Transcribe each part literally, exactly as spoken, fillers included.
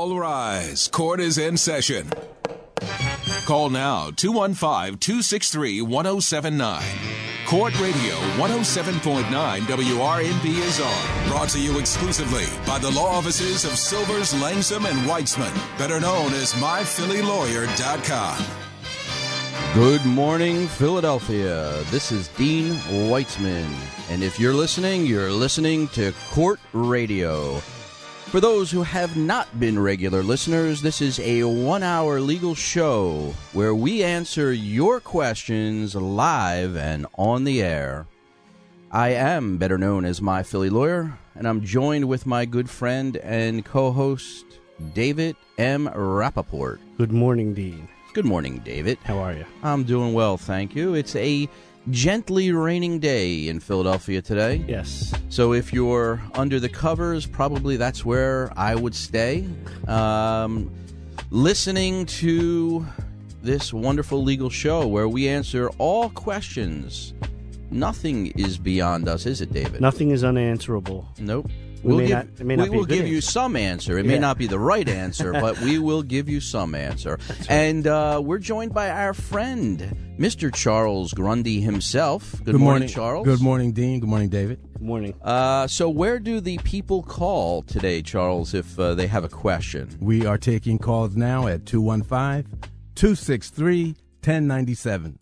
All rise. Court is in session. Call now, two one five, two six three, one oh seven nine. Court Radio one oh seven point nine W R N B is on. Brought to you exclusively by the law offices of Silvers, Langsam, and Weitzman, better known as my philly lawyer dot com. Good morning, Philadelphia. This is Dean Weitzman. And if you're listening, you're listening to Court Radio. For those who have not been regular listeners, this is a one-hour legal show where we answer your questions live and on the air. I am better known as My Philly Lawyer, and I'm joined with my good friend and co-host, David M. Rappaport. Good morning, Dean. Good morning, David. How are you? I'm doing well, thank you. It's a gently raining day in Philadelphia today. Yes. So if you're under the covers, probably that's where I would stay. Um, listening to this wonderful legal show where we answer all questions. Nothing is beyond us, is it, David? Nothing is unanswerable. Nope. We We'll may give, not- it may not we be a will good give you answer. some answer. It Yeah. may not be the right answer, but we will give you some answer. Right. And uh, we're joined by our friend, Mister Charles Grundy himself. Good, Good morning, Charles. Good morning, Dean. Good morning, David. Good morning. Uh, so where do the people call today, Charles, if uh, they have a question? We are taking calls now at two one five, two six three, one oh nine seven.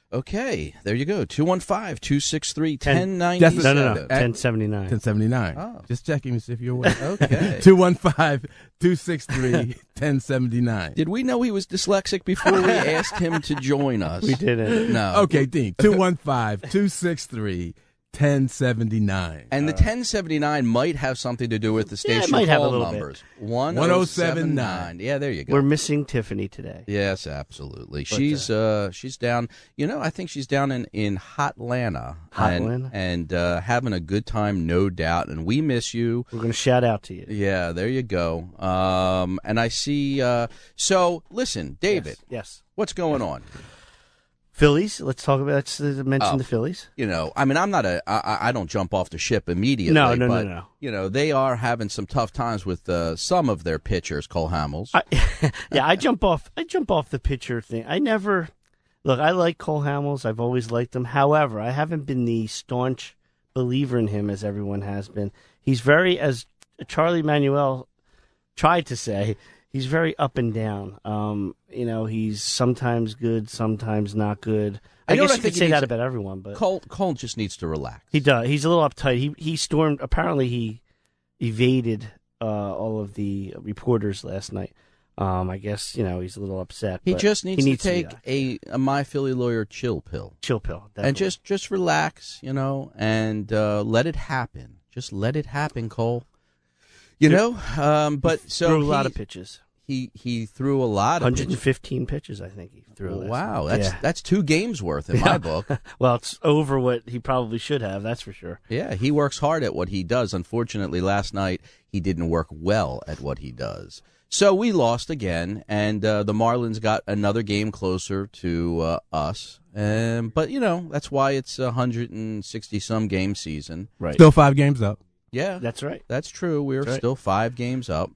Okay, there you go. two one five, two six three, one oh nine No, seven. no, no. ten seventy-nine. ten seventy-nine. Oh. Just checking to see if you're awake. Okay. two one five, two six three, one oh seven nine. Did we know he was dyslexic before we asked him to join us? We didn't. No. Okay, Dean. two one five, two six three, one oh seven nine. And the ten seventy-nine might have something to do with the Yeah, it station might have a call little bit. numbers. one oh seven nine. Yeah, there you go. We're missing Tiffany today. Yes, absolutely. But, she's uh, she's down. You know, I think she's down in in Hotlanta, and, Hotlanta? and uh, having a good time, no doubt. And we miss you. We're going to shout out to you. Yeah, there you go. Um, and I see. Uh, so, listen, David, Yes. yes. what's going on? Phillies. Let's talk about, let's uh, mention Oh. the Phillies. You know, I mean, I'm not a. I, I don't jump off the ship immediately. No, no, no, but, no. You know, they are having some tough times with uh, some of their pitchers, Cole Hamels. I, yeah, I jump off. I jump off the pitcher thing. I never look. I like Cole Hamels. I've always liked him. However, I haven't been the staunch believer in him as everyone has been. He's very, as Charlie Manuel tried to say, he's very up and down. Um, you know, he's sometimes good, sometimes not good. I You know guess what I you think could he say needs that to- about everyone, but Cole Cole just needs to relax. he does. He's a little uptight. He he stormed. Apparently, he evaded uh, all of the reporters last night. Um, I guess you know he's a little upset. He but just needs, he needs to take to a, a My Philly Lawyer chill pill chill pill definitely. and just just relax, you know, and uh, let it happen. Just let it happen, Cole. You Threw- know, um, but so threw a lot he- of pitches. He he threw a lot of one hundred pitches. fifteen pitches, I think he threw. last Wow, night. that's yeah. that's two games worth in my book. Well, it's over what he probably should have. That's for sure. Yeah, he works hard at what he does. Unfortunately, last night he didn't work well at what he does. So we lost again, and uh, the Marlins got another game closer to uh, us. Um, but, you know, that's why it's a one hundred sixty-some game season. Right. Still five games up. Yeah, That's right. that's true. We're That's right. still five games up.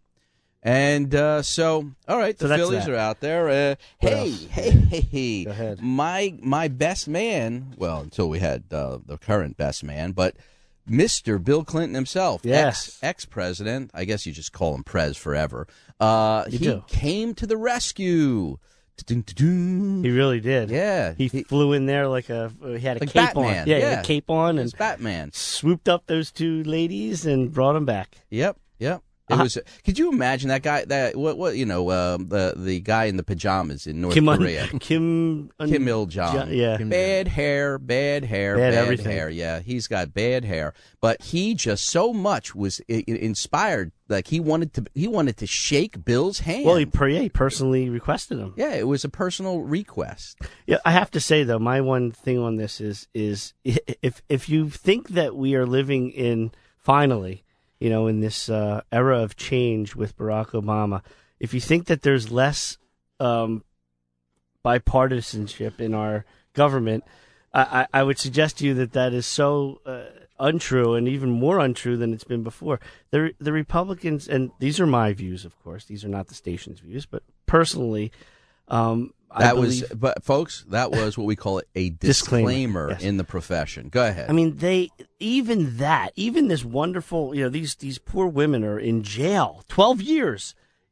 And uh, so, all right, So the that's Phillies that. are out there. Uh, What hey, else? hey, hey, hey. Go ahead. My, my best man, well, until we had uh, the current best man, but Mister Bill Clinton himself, Yes. ex, ex-president, I guess you just call him Prez forever, uh, You he do. came to the rescue. Dun-dun-dun-dun. He really did. Yeah. He, flew in there like a. He had a Like cape Batman, on. Yeah, he yeah. had a cape on and It's Batman. swooped up those two ladies and brought them back. Yep, yep. It Uh, was. Could you imagine that guy? That what? What? You know, uh, the the guy in the pajamas in North Kim Un- Korea. Kim Un- Kim Il Jong. Jo- yeah. Kim- Bad hair, bad hair, Bad bad, everything. hair. Yeah, he's got bad hair. But he just so much was I- I- inspired. Like he wanted to. He wanted to shake Bill's hand. Well, he, per- yeah, he personally requested him. yeah, it was a personal request. Yeah, I have to say though, my one thing on this is is if if you think that we are living in finally, you know, in this uh, era of change with Barack Obama, if you think that there's less um, bipartisanship in our government, I, I, I would suggest to you that that is so uh, untrue and even more untrue than it's been before. The the Republicans, and these are my views, of course. These are not the station's views, but personally, um, that I believe, was. But folks, that was what we call a disclaimer, disclaimer yes. in the profession. Go ahead. I mean, they even that, even this wonderful, you know, these these poor women are in jail twelve years.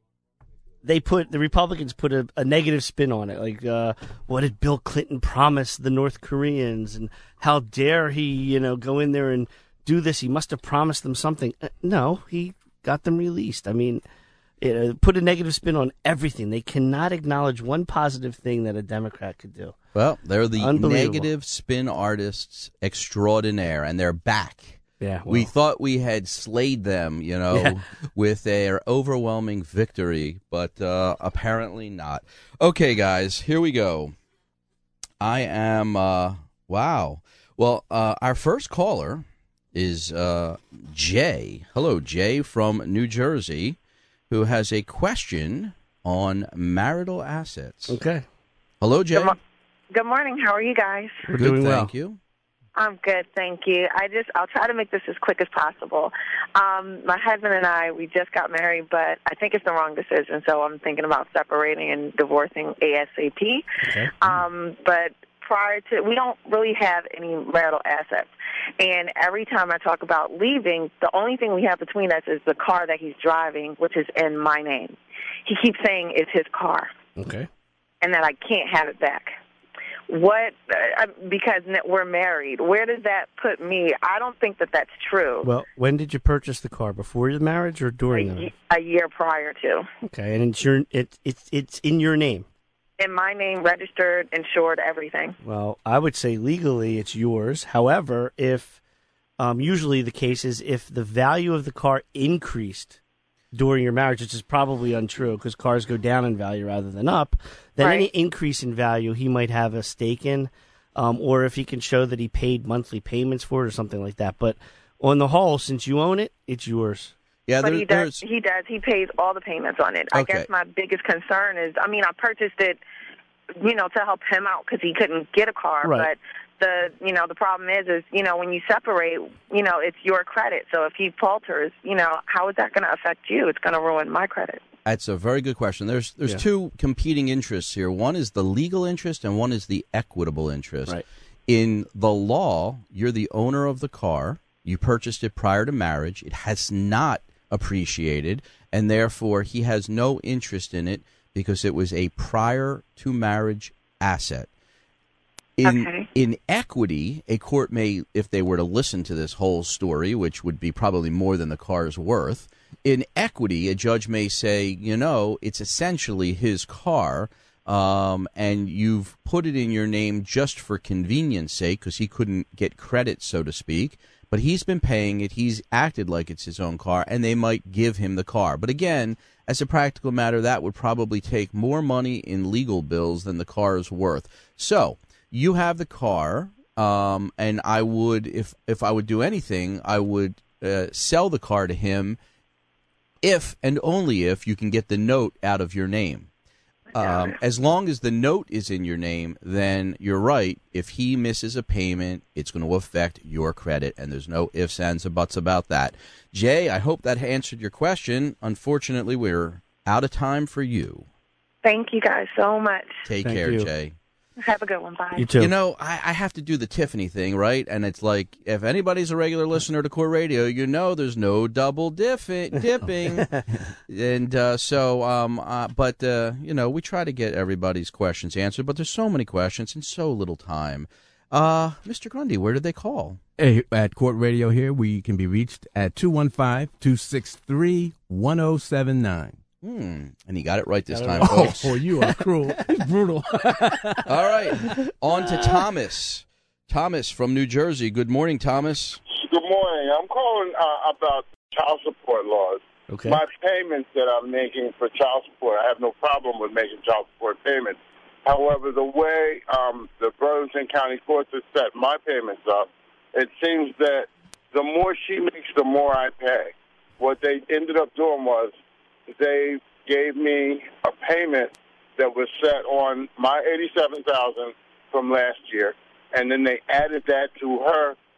They put the Republicans put a, a negative spin on it, like uh, what did Bill Clinton promise the North Koreans, and how dare he, you know, go in there and do this? He must have promised them something. Uh, no, he got them released. I mean, it, uh, put a negative spin on everything. They cannot acknowledge one positive thing that a Democrat could do. Well, they're the negative spin artists extraordinaire, and they're back. Yeah, well. We thought we had slayed them, you know, yeah. with their overwhelming victory, but uh, apparently not. Okay, guys, here we go. I am, uh, wow. Well, uh, our first caller is uh, Jay. Hello, Jay from New Jersey, who has a question on marital assets. Okay. Hello, Jay. Good, mo- Good morning. How are you guys? We're Good, doing thank well. you. I'm good, thank you. I just, I'll try to make this as quick as possible. Um, my husband and I, we just got married, but I think it's the wrong decision, so I'm thinking about separating and divorcing ASAP. Okay. Um, but prior to, we don't really have any marital assets. And every time I talk about leaving, the only thing we have between us is the car that he's driving, which is in my name. He keeps saying it's his car. Okay. And that I can't have it back. What, uh, because we're married, where does that put me? I don't think that that's true. Well, when did you purchase the car? Before the marriage or during the marriage? A year prior to. Okay, and it's your, it, it's it's in your name? In my name, registered, insured, everything. Well, I would say legally it's yours. However, if um, usually the case is if the value of the car increased during your marriage, which is probably untrue because cars go down in value rather than up, then right. any increase in value he might have a stake in, um, or if he can show that he paid monthly payments for it or something like that. But on the whole, since you own it, it's yours. Yeah, but there, he does. He does. He pays all the payments on it. Okay. I guess my biggest concern is, I mean, I purchased it, you know, to help him out because he couldn't get a car. Right. But the, you know, the problem is, is you know, when you separate, you know, it's your credit. So if he falters, you know, how is that going to affect you? It's going to ruin my credit. That's a very good question. There's there's Yeah. two competing interests here. One is the legal interest and one is the equitable interest. Right. In the law, you're the owner of the car. You purchased it prior to marriage. It has not appreciated, and therefore he has no interest in it because it was a prior to marriage asset. In Okay. in equity, a court may, if they were to listen to this whole story, which would be probably more than the car's worth, in equity, a judge may say, you know, it's essentially his car, um, and you've put it in your name just for convenience sake because he couldn't get credit, so to speak. But he's been paying it. He's acted like it's his own car, and they might give him the car. But again, as a practical matter, that would probably take more money in legal bills than the car is worth. So you have the car, um, and I would, if if I would do anything, I would uh, sell the car to him if and only if you can get the note out of your name. Um, as long as the note is in your name, then you're right. If he misses a payment, it's going to affect your credit, and there's no ifs, ands, or buts about that. Jay, I hope that answered your question. Unfortunately, we're out of time for you. Thank you guys so much. Take Thank care, you. Jay. Have a good one. Bye. You too. You know, I, I have to do the Tiffany thing, right? And it's like, if anybody's a regular listener to Core Radio, you know there's no double diffi- dipping. and uh, so, um, uh, but, uh, you know, we try to get everybody's questions answered, but there's so many questions and so little time. Uh, Mister Grundy, where did they call? Hey, at Court Radio here, we can be reached at two one five, two six three, one oh seven nine. Hmm, and he got it right this Got it time, right. folks. Oh, you are cruel. Brutal. All right, on to Thomas. Thomas from New Jersey. Good morning, Thomas. Good morning. I'm calling uh, about child support laws. Okay. My payments that I'm making for child support, I have no problem with making child support payments. However, the way um, the Burlington County courts have set my payments up, it seems that the more she makes, the more I pay. What they ended up doing was they gave me a payment that was set on my eighty-seven thousand dollars from last year, and then they added that to her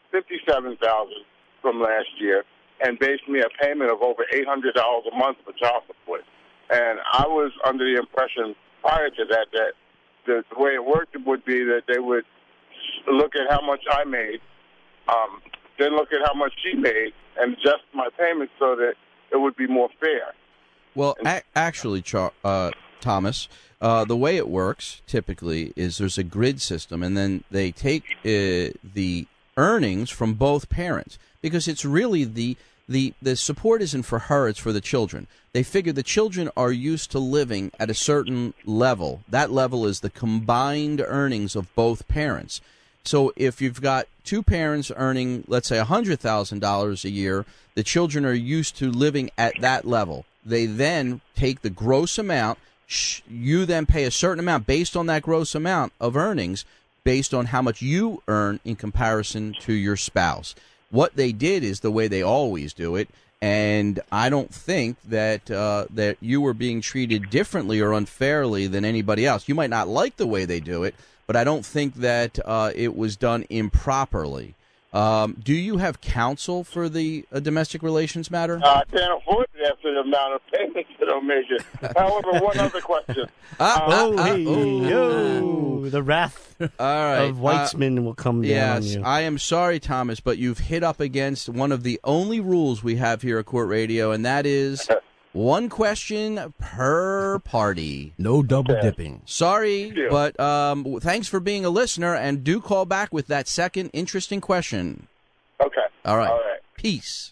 fifty-seven thousand dollars from last year and based me a payment of over eight hundred dollars a month for child support. And I was under the impression prior to that that the, the way it worked would be that they would look at how much I made, um, then look at how much she made, and adjust my payments so that it would be more fair. Well, a- actually, Char- uh, Thomas, uh, the way it works typically is there's a grid system, and then they take uh, the earnings from both parents, because it's really the the the support isn't for her, it's for the children. They figure the children are used to living at a certain level. That level is the combined earnings of both parents. So if you've got two parents earning, let's say, one hundred thousand dollars a year, the children are used to living at that level. They then take the gross amount. Sh- you then pay a certain amount based on that gross amount of earnings, based on how much you earn in comparison to your spouse. What they did is the way they always do it, and I don't think that uh, that you were being treated differently or unfairly than anybody else. You might not like the way they do it, but I don't think that uh, it was done improperly. Um, do you have counsel for the uh, domestic relations matter? Uh, I can't afford it after the amount of payments that I'm making. However, one other question. Ah, Uh, Oh, ah, hey, oh. yo, the wrath All right. of Weitzman Uh, will come down Yes, on you. I am sorry, Thomas, but you've hit up against one of the only rules we have here at Court Radio, and that is one question per party. No double dipping. Sorry, you. but um, w- thanks for being a listener, and do call back with that second interesting question. Okay. All right. All right. Peace.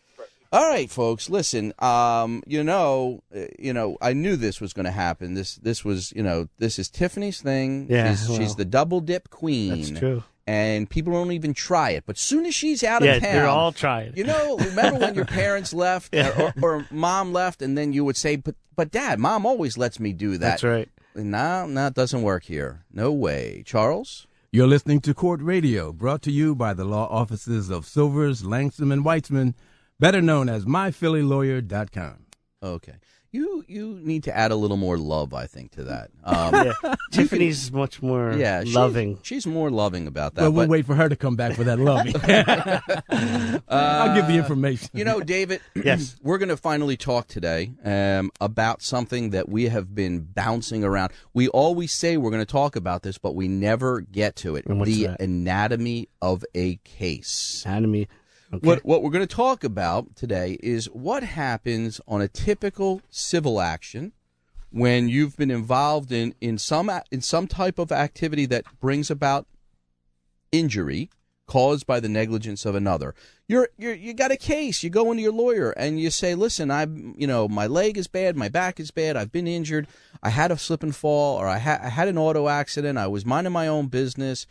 All right, folks. Listen. Um, you know, uh, you know, I knew this was going to happen. This, this was, you know, this is Tiffany's thing. Yeah, she's, well, she's the double dip queen. That's true. And people don't even try it. But soon as she's out of Yeah, town, they're all trying. you know, remember when your parents left Yeah. or, or mom left, and then you would say, "But, but, Dad, Mom always lets me do that." That's right. No, no, it doesn't work here. No way, Charles. You're listening to Court Radio, brought to you by the law offices of Silvers, Langston, and Weitzman, better known as my philly lawyer dot com. Okay. You you need to add a little more love, I think, to that. Um, Yeah. Tiffany's much more yeah, she's, loving. She's more loving about that. Well, we'll but, wait for her to come back for that loving. I'll give the information. You know, David, Yes. we're going to finally talk today um, about something that we have been bouncing around. We always say we're going to talk about this, but we never get to it. And what's The that? anatomy of a case. Anatomy. Okay. What what we're going to talk about today is what happens on a typical civil action when you've been involved in, in some in some type of activity that brings about injury caused by the negligence of another. You're you're you got a case. You go into your lawyer and you say, "Listen, I you know my leg is bad, my back is bad. I've been injured. I had a slip and fall, or I, ha- I had an auto accident. I was minding my own business,"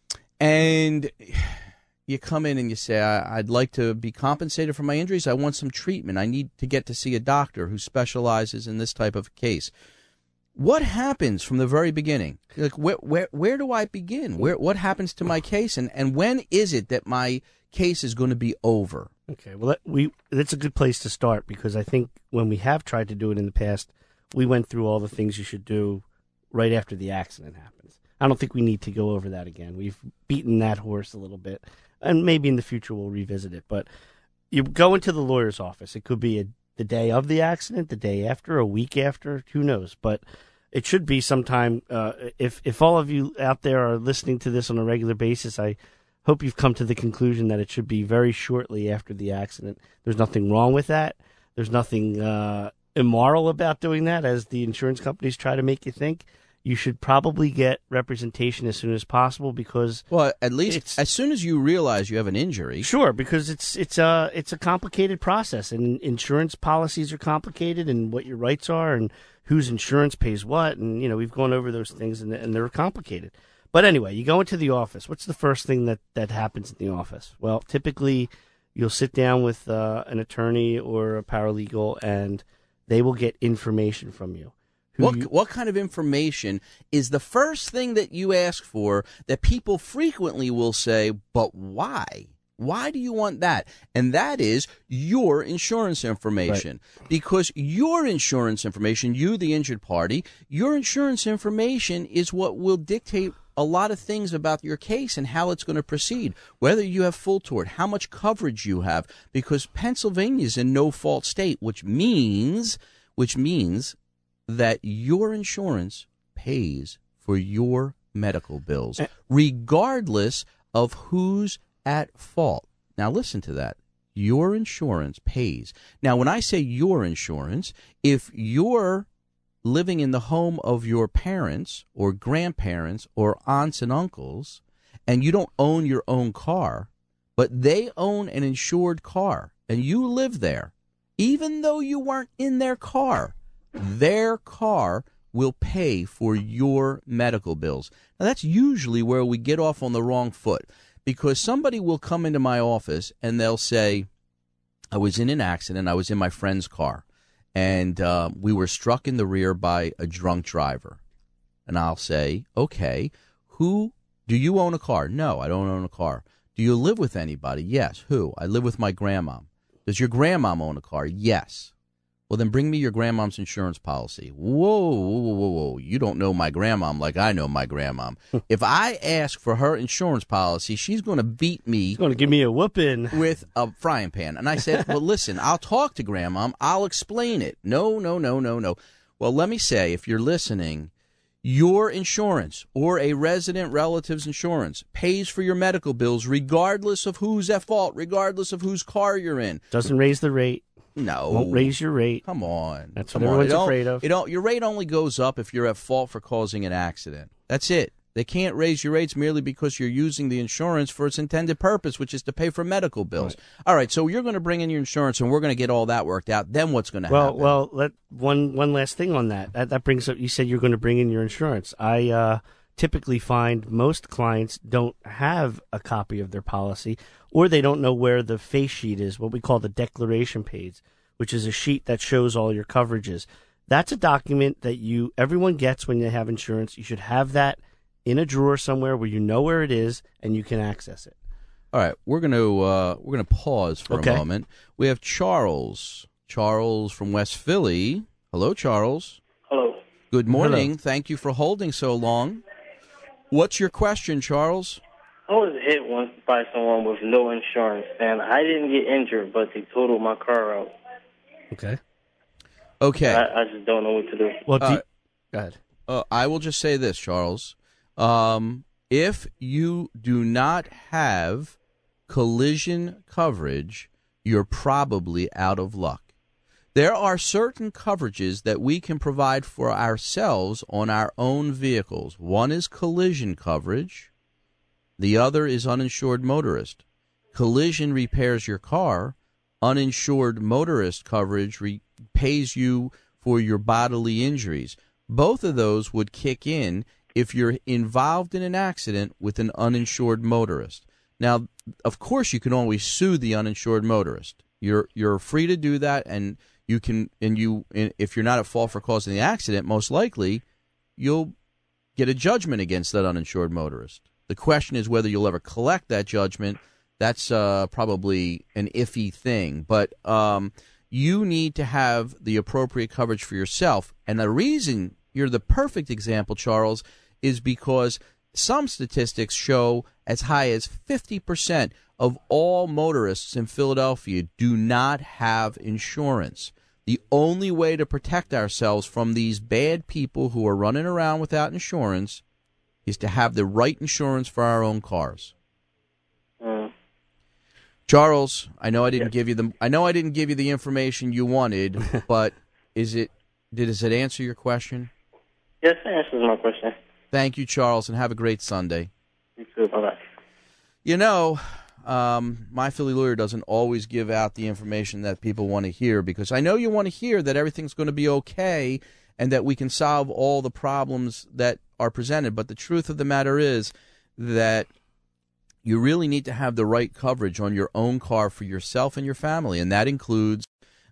and you come in and you say, I, I'd like to be compensated for my injuries. I want some treatment. I need to get to see a doctor who specializes in this type of case. What happens from the very beginning? Like, where, where, where do I begin? Where, what happens to my case? And, and when is it that my case is going to be over? Okay, well, that, we that's a good place to start, because I think when we have tried to do it in the past, we went through all the things you should do right after the accident happens. I don't think we need to go over that again. We've beaten that horse a little bit, and maybe in the future we'll revisit it. But you go into the lawyer's office. It could be a, the day of the accident, the day after, a week after, who knows? But it should be sometime. Uh, if if all of you out there are listening to this on a regular basis, I hope you've come to the conclusion that it should be very shortly after the accident. There's nothing wrong with that. There's nothing uh, immoral about doing that, as the insurance companies try to make you think. You should probably get representation as soon as possible, because Well, at least It's- as soon as you realize you have an injury. sure, because it's it's a it's a complicated process, and insurance policies are complicated, and what your rights are, and whose insurance pays what, and you know we've gone over those things, and, and they're complicated. But anyway, you go into the office. What's the first thing that, that happens in the office? Well, typically you'll sit down with uh, an attorney or a paralegal, and they will get information from you. Who What you- what kind of information is the first thing that you ask for that people frequently will say, but why? Why do you want that? And that is your insurance information. Because your insurance information, you, the injured party, your insurance information is what will dictate a lot of things about your case and how it's going to proceed, whether you have full tort, how much coverage you have, because Pennsylvania is in no-fault state, which means, which means that your insurance pays for your medical bills, regardless of who's at fault. Now, listen to that. Your insurance pays. Now, when I say your insurance, if you're living in the home of your parents or grandparents or aunts and uncles, and you don't own your own car, but they own an insured car, and you live there, even though you weren't in their car, their car will pay for your medical bills. Now, that's usually where we get off on the wrong foot, because somebody will come into my office and they'll say, I was in an accident, I was in my friend's car, and uh, we were struck in the rear by a drunk driver. And I'll say, okay, who, do you own a car? No, I don't own a car. Do you live with anybody? Yes. Who? I live with my grandmom. Does your grandmom own a car? Yes. Well, then bring me your grandmom's insurance policy. Whoa, whoa, whoa, whoa, whoa. You don't know my grandmom like I know my grandmom. If I ask for her insurance policy, she's going to beat me. She's going to give me a whooping. With a frying pan. And I said, well, listen, I'll talk to grandmom. I'll explain it. No, no, no, no, no. Well, let me say, if you're listening, your insurance or a resident relative's insurance pays for your medical bills regardless of who's at fault, regardless of whose car you're in. Doesn't raise the rate. No. Won't raise your rate. Come on. That's Come what everyone's on. afraid of. You know, your rate only goes up if you're at fault for causing an accident. That's it. They can't raise your rates merely because you're using the insurance for its intended purpose, which is to pay for medical bills. Right. All right, so you're going to bring in your insurance, and we're going to get all that worked out. Then what's going to well, happen? Well, let one one last thing on that. That, that brings up, you said you're going to bring in your insurance. I uh, typically find most clients don't have a copy of their policy, or they don't know where the face sheet is, what we call the declaration page, which is a sheet that shows all your coverages. That's a document that you everyone gets when they have insurance. You should have that in a drawer somewhere where you know where it is and you can access it. All right, we're going to uh, we're going to pause for okay. a moment. We have Charles. Charles from West Philly. Hello, Charles. Hello. Good morning. Hello. Thank you for holding so long. What's your question, Charles? I was hit once by someone with no insurance, and I didn't get injured, but they totaled my car out. Okay. Okay. I, I just don't know what to do. Well, do Uh, you, go ahead. Uh, I will just say this, Charles. Um, if you do not have collision coverage, you're probably out of luck. There are certain coverages that we can provide for ourselves on our own vehicles. One is collision coverage. The other is uninsured motorist. Collision repairs your car. Uninsured motorist coverage re- pays you for your bodily injuries. Both of those would kick in if you're involved in an accident with an uninsured motorist. Now, of course, you can always sue the uninsured motorist. You're you're free to do that, and you can and you if you're not at fault for causing the accident, most likely you'll get a judgment against that uninsured motorist. The question is whether you'll ever collect that judgment. That's uh, probably an iffy thing, but um, you need to have the appropriate coverage for yourself. And the reason you're the perfect example, Charles, is because some statistics show as high as fifty percent of all motorists in Philadelphia do not have insurance. The only way to protect ourselves from these bad people who are running around without insurance is to have the right insurance for our own cars. Mm. Charles, I know I didn't Yes. give you the I know I didn't give you the information you wanted, but is it did does it answer your question? Yes, that answers my question. Thank you, Charles, and have a great Sunday. You too. Bye-bye. You know, um, My Philly Lawyer doesn't always give out the information that people want to hear, because I know you want to hear that everything's going to be okay and that we can solve all the problems that are presented. But the truth of the matter is that you really need to have the right coverage on your own car for yourself and your family, and that includes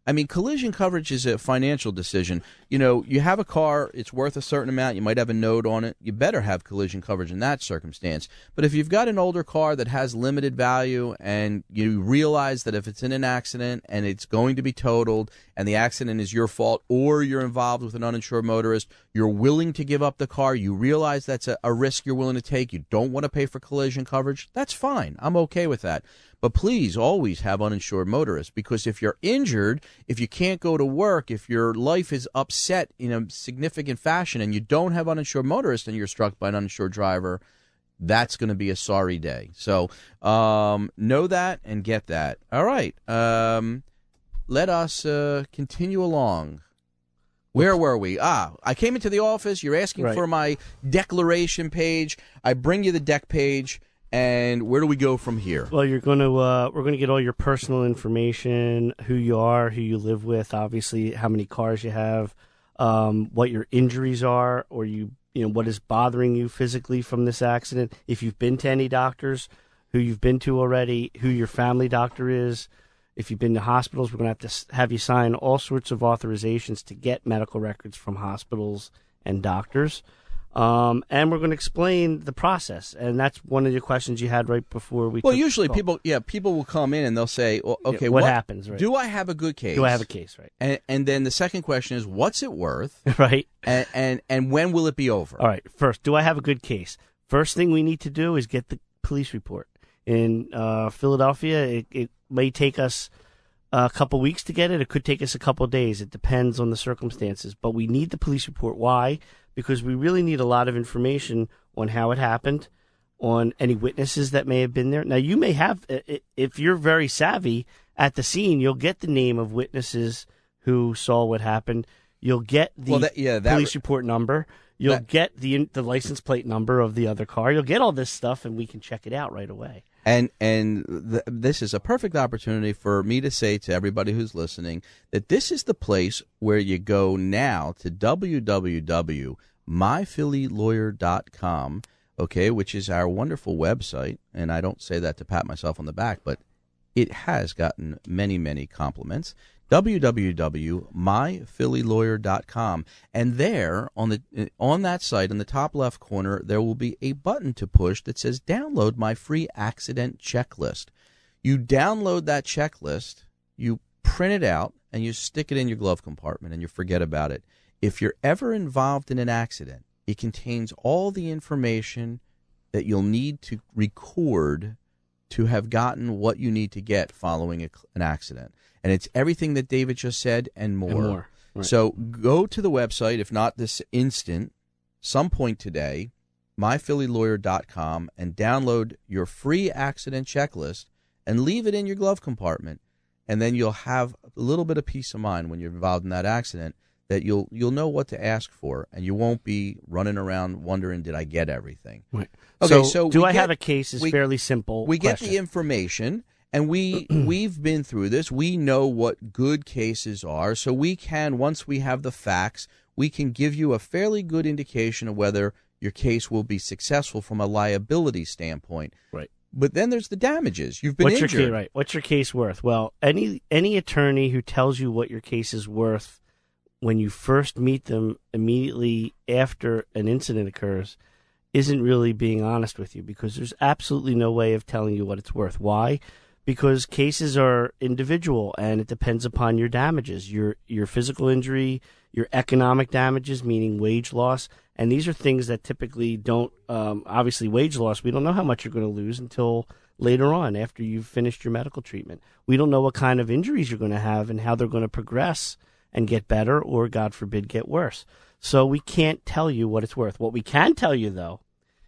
I mean, collision coverage is a financial decision. You know, you have a car, it's worth a certain amount, you might have a note on it, you better have collision coverage in that circumstance. But if you've got an older car that has limited value and you realize that if it's in an accident and it's going to be totaled and the accident is your fault or you're involved with an uninsured motorist, you're willing to give up the car, you realize that's a, a risk you're willing to take, you don't want to pay for collision coverage, that's fine. I'm okay with that. But please always have uninsured motorists, because if you're injured, if you can't go to work, if your life is upset in a significant fashion and you don't have uninsured motorists and you're struck by an uninsured driver, that's going to be a sorry day. So um, know that and get that. All right. Um, let us uh, continue along. Where were we? Ah, I came into the office. You're asking Right. for my declaration page. I bring you the deck page. And where do we go from here? Well, you're going to uh, we're going to get all your personal information, who you are, who you live with, obviously how many cars you have, um, what your injuries are, or you you know what is bothering you physically from this accident. If you've been to any doctors, who you've been to already, who your family doctor is. If you've been to hospitals, we're going to have to have you sign all sorts of authorizations to get medical records from hospitals and doctors. Um, and we're going to explain the process, and that's one of the questions you had right before we. Well, took usually the call. people, yeah, people will come in and they'll say, well, "Okay, Yeah, what happens, right? Do I have a good case? Do I have a case, right?" And and then the second question is, what's it worth, right? And, and and when will it be over? All right. First, do I have a good case? First thing we need to do is get the police report. In uh, Philadelphia, it, it may take us a couple weeks to get it. It could take us a couple days. It depends on the circumstances. But we need the police report. Why? Because we really need a lot of information on how it happened, on any witnesses that may have been there. Now, you may have, if you're very savvy at the scene, you'll get the name of witnesses who saw what happened. You'll get the well, that, yeah, that, police report number. You'll that, get the the license plate number of the other car. You'll get all this stuff, and we can check it out right away. And and th- this is a perfect opportunity for me to say to everybody who's listening that this is the place where you go now to w w w dot my philly lawyer dot com, okay, which is our wonderful website. And I don't say that to pat myself on the back, but it has gotten many, many compliments. w w w dot my philly lawyer dot com, and there on the on that site in the top left corner there will be a button to push that says download my free accident checklist. You download that checklist, you print it out, and you stick it in your glove compartment and you forget about it. If you're ever involved in an accident, it contains all the information that you'll need to record to have gotten what you need to get following a, an accident. And it's everything that David just said and more. And more. Right. So go to the website, if not this instant, some point today, my philly lawyer dot com, and download your free accident checklist and leave it in your glove compartment. And then you'll have a little bit of peace of mind when you're involved in that accident, that you'll you'll know what to ask for, and you won't be running around wondering, did I get everything? Right. Okay, so, so do we I get, have a case is we, fairly simple. We question. get the information, and we we've been through this. We know what good cases are, so we can, once we have the facts, we can give you a fairly good indication of whether your case will be successful from a liability standpoint. Right. But then there's the damages. You've been What's injured. Your case, right. What's your case worth? Well, any any attorney who tells you what your case is worth when you first meet them immediately after an incident occurs isn't really being honest with you, because there's absolutely no way of telling you what it's worth. Why? Because cases are individual, and it depends upon your damages, your your physical injury, your economic damages, meaning wage loss. And these are things that typically don't, um, obviously wage loss, we don't know how much you're going to lose until later on after you've finished your medical treatment. We don't know what kind of injuries you're going to have and how they're going to progress and get better or, God forbid, get worse. So we can't tell you what it's worth. What we can tell you, though,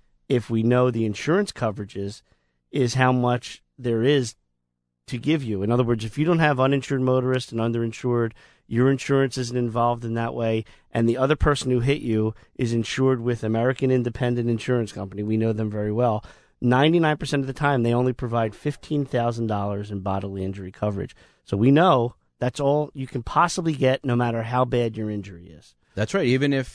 if we know the insurance coverages, is how much there is to give you. In other words, if you don't have uninsured motorist and underinsured, your insurance isn't involved in that way, and the other person who hit you is insured with American Independent Insurance Company, we know them very well, ninety-nine percent of the time they only provide fifteen thousand dollars in bodily injury coverage. So we know that's all you can possibly get, no matter how bad your injury is. That's right. Even if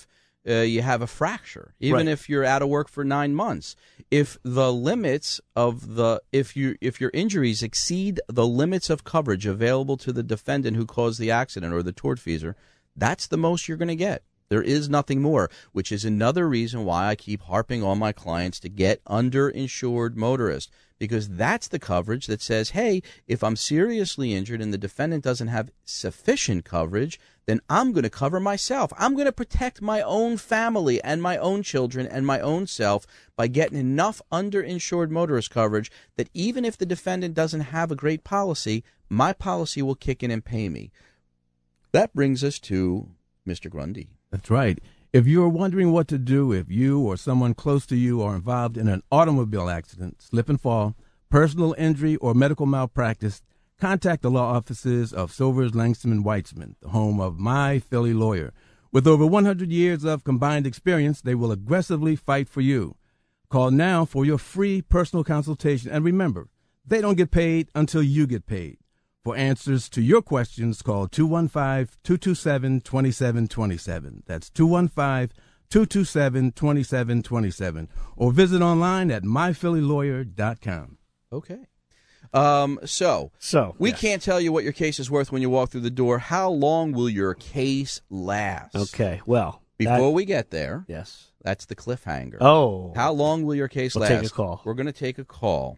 uh, you have a fracture, even Right. if you're out of work for nine months. If the limits of the if you if your injuries exceed the limits of coverage available to the defendant who caused the accident or the tortfeasor, that's the most you're going to get. There is nothing more, which is another reason why I keep harping on my clients to get underinsured motorist, because that's the coverage that says, hey, if I'm seriously injured and the defendant doesn't have sufficient coverage, then I'm going to cover myself. I'm going to protect my own family and my own children and my own self by getting enough underinsured motorist coverage that even if the defendant doesn't have a great policy, my policy will kick in and pay me. That brings us to Mister Grundy. That's right. If you are wondering what to do if you or someone close to you are involved in an automobile accident, slip and fall, personal injury, or medical malpractice, contact the law offices of Silvers, Langston, and Weitzman, the home of My Philly Lawyer. With over one hundred years of combined experience, they will aggressively fight for you. Call now for your free personal consultation. And remember, they don't get paid until you get paid. For answers to your questions, call two one five, two two seven, two seven two seven. That's two one five, two two seven, two seven two seven. Or visit online at my philly lawyer dot com. Okay. Um, so, So we yes. can't tell you what your case is worth when you walk through the door. How long will your case last? Okay. Well, Before that- we get there, yes. that's the cliffhanger. Oh. How long will your case We'll last? take a call. We're going to take a call.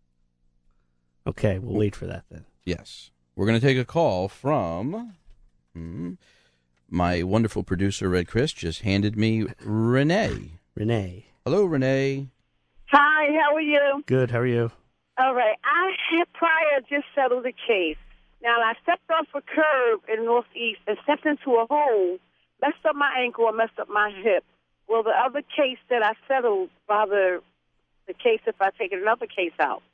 Okay. We'll wait for that then. Yes. We're going to take a call from hmm, my wonderful producer, Red Chris, just handed me Renee. Renee. Hello, Renee. Hi, how are you? Good. How are you? All right. I had prior just settled a case. Now, I stepped off a curb in Northeast and stepped into a hole, messed up my ankle and messed up my hip. Will the other case that I settled bother the case if I take another case out?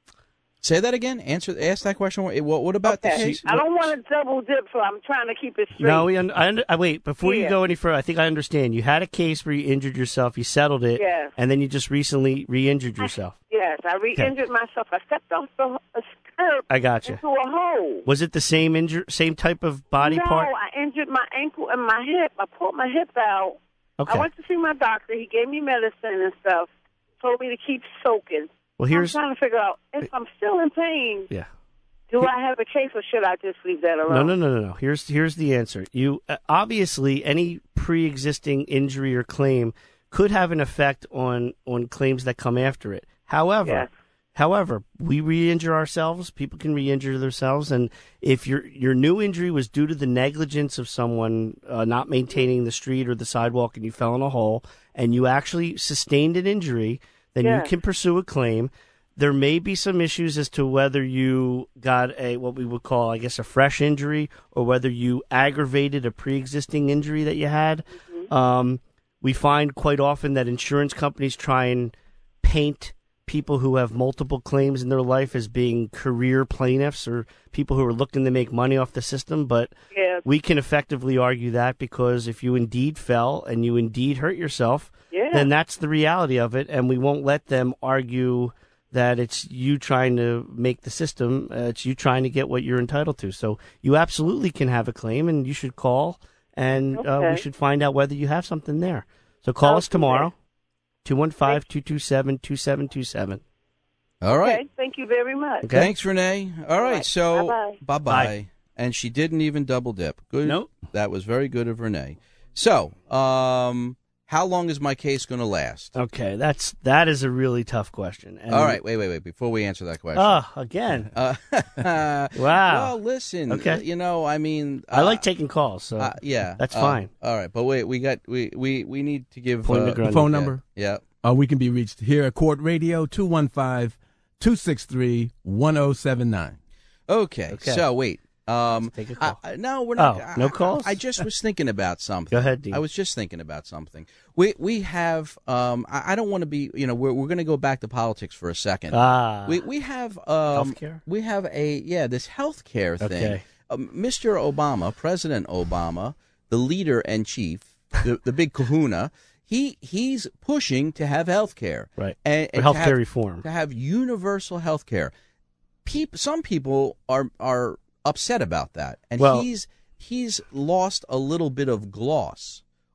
Say that again. Answer. Ask that question. What, what about the Okay. case? I don't want to double dip, so I'm trying to keep it straight. No, we un- I, under- I wait. Before you Yeah. go any further, I think I understand. You had a case where you injured yourself. You settled it. Yes. And then you just recently re-injured yourself. Yes, I re-injured myself. I stepped off the a curb I got you. into a hole. Was it the same injur- same type of body no, part? I injured my ankle and my hip. I pulled my hip out. Okay. I went to see my doctor. He gave me medicine and stuff. Told me to keep soaking. Well, here's I'm trying to figure out if I'm still in pain. yeah. Do I have a case, or should I just leave that alone? No, no, no, no, no. Here's here's the answer. You uh, obviously any pre-existing injury or claim could have an effect on on claims that come after it. However, Yes. however, we re-injure ourselves. People can re-injure themselves, and if your your new injury was due to the negligence of someone uh, not maintaining the street or the sidewalk, and you fell in a hole, and you actually sustained an injury, then Yes. you can pursue a claim. There may be some issues as to whether you got a what we would call, I guess, a fresh injury, or whether you aggravated a pre-existing injury that you had. Mm-hmm. Um, we find quite often that insurance companies try and paint people who have multiple claims in their life as being career plaintiffs or people who are looking to make money off the system. But Yes. we can effectively argue that because if you indeed fell and you indeed hurt yourself, Yeah. then that's the reality of it, and we won't let them argue that it's you trying to make the system, uh, it's you trying to get what you're entitled to. So you absolutely can have a claim, and you should call, and uh, Okay. we should find out whether you have something there. So call us Okay. tomorrow, two one five, two two seven, two seven two seven. All right. Okay, thank you very much. Okay. Thanks, Renee. All right. right. So Bye-bye. bye-bye. Bye. And she didn't even double dip. Good. Nope. That was very good of Renee. So, um, how long is my case going to last? Okay, that's that is a really tough question. And, All right. Wait, wait, wait. Before we answer that question. Ah, again. Uh, Wow. Well, listen. Okay. You know, I mean, I like uh, taking calls, so uh, yeah, that's uh, fine. All right, but wait, we got we we, we need to give Point uh, to Grundy. The phone yeah, number? Yeah. Uh, we can be reached here at Court Radio, two one five, two six three, one oh seven nine. Okay. Okay. So wait. Um, Take a call. I- I- no, we're not. Oh, no I- calls? I, I just was thinking about something. Go ahead, Dean. I was just thinking about something. We we have. Um, I, I don't want to be. You know, we're we're going to go back to politics for a second. Ah, we we have. Um, Healthcare? We have a yeah this healthcare thing. Okay. Um, Mister Obama, President Obama, the leader and chief, the the big Kahuna. He he's pushing to have health care. Right. And, For and health to care have- reform. To have universal health care. Peop, some people are are upset about that. And Well- he's he's lost a little bit of gloss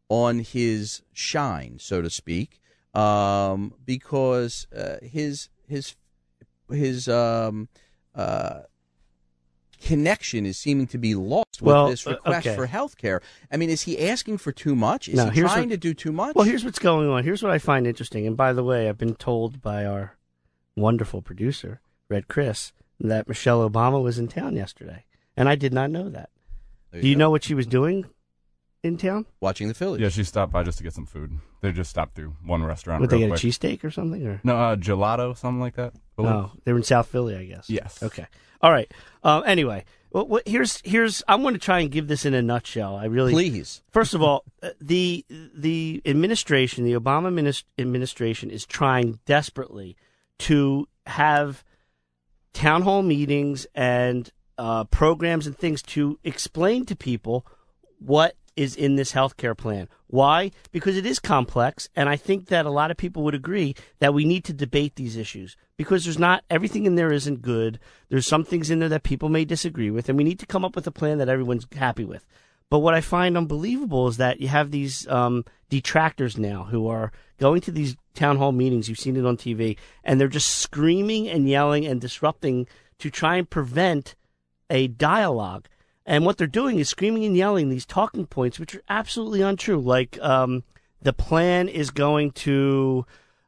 on his shine, so to speak, um, because uh, his his his um, uh, connection is seeming to be lost with well, this request uh, okay. for health care. I mean, is he asking for too much? Is no, he trying what, to do too much? Well, here's what's going on. Here's what I find interesting. And by the way, I've been told by our wonderful producer, Red Chris, that Michelle Obama was in town yesterday. And I did not know that. You do you go. know what she was doing in town? Watching the Phillies. Yeah, she stopped by just to get some food. They just stopped through one restaurant. Would they real get quick. a cheesesteak or something? Or No, uh, gelato, something like that. No, they were in South Philly, I guess. Yes. Okay. All right. Um, anyway, well, what, here's here's. I'm going to try and give this in a nutshell. I really Please. First of all, uh, the the administration, the Obama minis- administration, is trying desperately to have town hall meetings and uh, programs and things to explain to people what is in this health care plan. Why? Because it is complex, and I think that a lot of people would agree that we need to debate these issues because there's not everything in there isn't good. There's some things in there that people may disagree with, and we need to come up with a plan that everyone's happy with. But what I find unbelievable is that you have these um, detractors now who are going to these town hall meetings. You've seen it on T V, and they're just screaming and yelling and disrupting to try and prevent a dialogue. And what they're doing is screaming and yelling these talking points, which are absolutely untrue. Like um, the plan is going to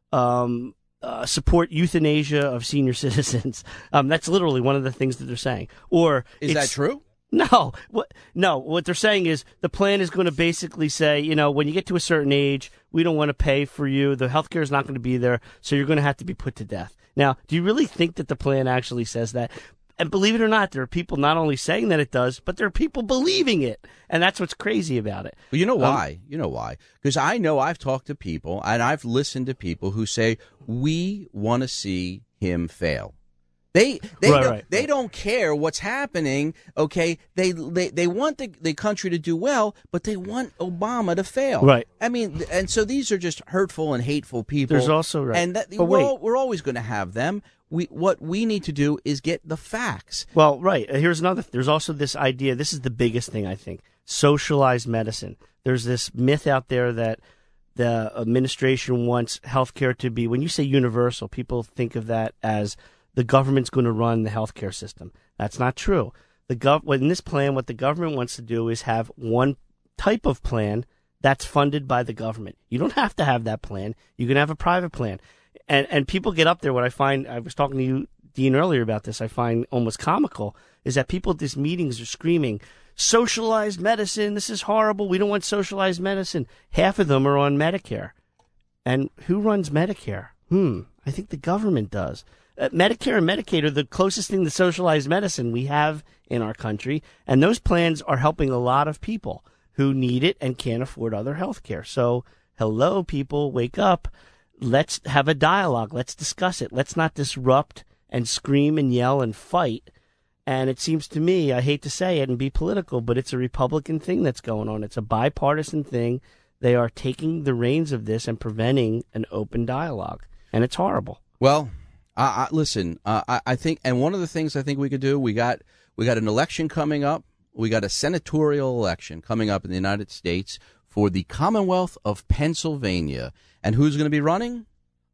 um, uh, support euthanasia of senior citizens. Um, that's literally one of the things that they're saying. Or Is that true? No. What, no. What they're saying is the plan is going to basically say, you know, when you get to a certain age, we don't want to pay for you. The health care is not going to be there, so you're going to have to be put to death. Now, do you really think that the plan actually says that? And believe it or not, there are people not only saying that it does, but there are people believing it. And that's what's crazy about it. Well, you know Um, why? You know why? Because I know I've talked to people and I've listened to people who say, we want to see him fail. They they Right, don't, right, they right. don't care what's happening. Okay, they they, they want the, the country to do well, but they want Obama to fail. Right. I mean, and so these are just hurtful and hateful people. There's also right. and that, But we're, wait. all, we're always going to have them. We what we need to do is get the facts. Well, right. Uh, Here's another. There's also this idea. This is the biggest thing, I think. Socialized medicine. There's this myth out there that the administration wants healthcare to be. When you say universal, people think of that as the government's going to run the healthcare system. That's not true. The gov. In this plan, what the government wants to do is have one type of plan that's funded by the government. You don't have to have that plan. You can have a private plan. And and people get up there. What I find, I was talking to you, Dean, earlier about this, I find almost comical, is that people at these meetings are screaming, socialized medicine, this is horrible, we don't want socialized medicine. Half of them are on Medicare. And who runs Medicare? Hmm, I think the government does. Uh, Medicare and Medicaid are the closest thing to socialized medicine we have in our country, and those plans are helping a lot of people who need it and can't afford other health care. So, hello, people, wake up. Let's have a dialogue. Let's discuss it. Let's not disrupt and scream and yell and fight. And it seems to me, I hate to say it and be political, but it's a Republican thing that's going on. It's a bipartisan thing. They are taking the reins of this and preventing an open dialogue. And it's horrible. Well, I, I, listen, uh, I, I think, and one of the things I think we could do, we got we got an election coming up. We got a senatorial election coming up in the United States for the Commonwealth of Pennsylvania. And who's going to be running?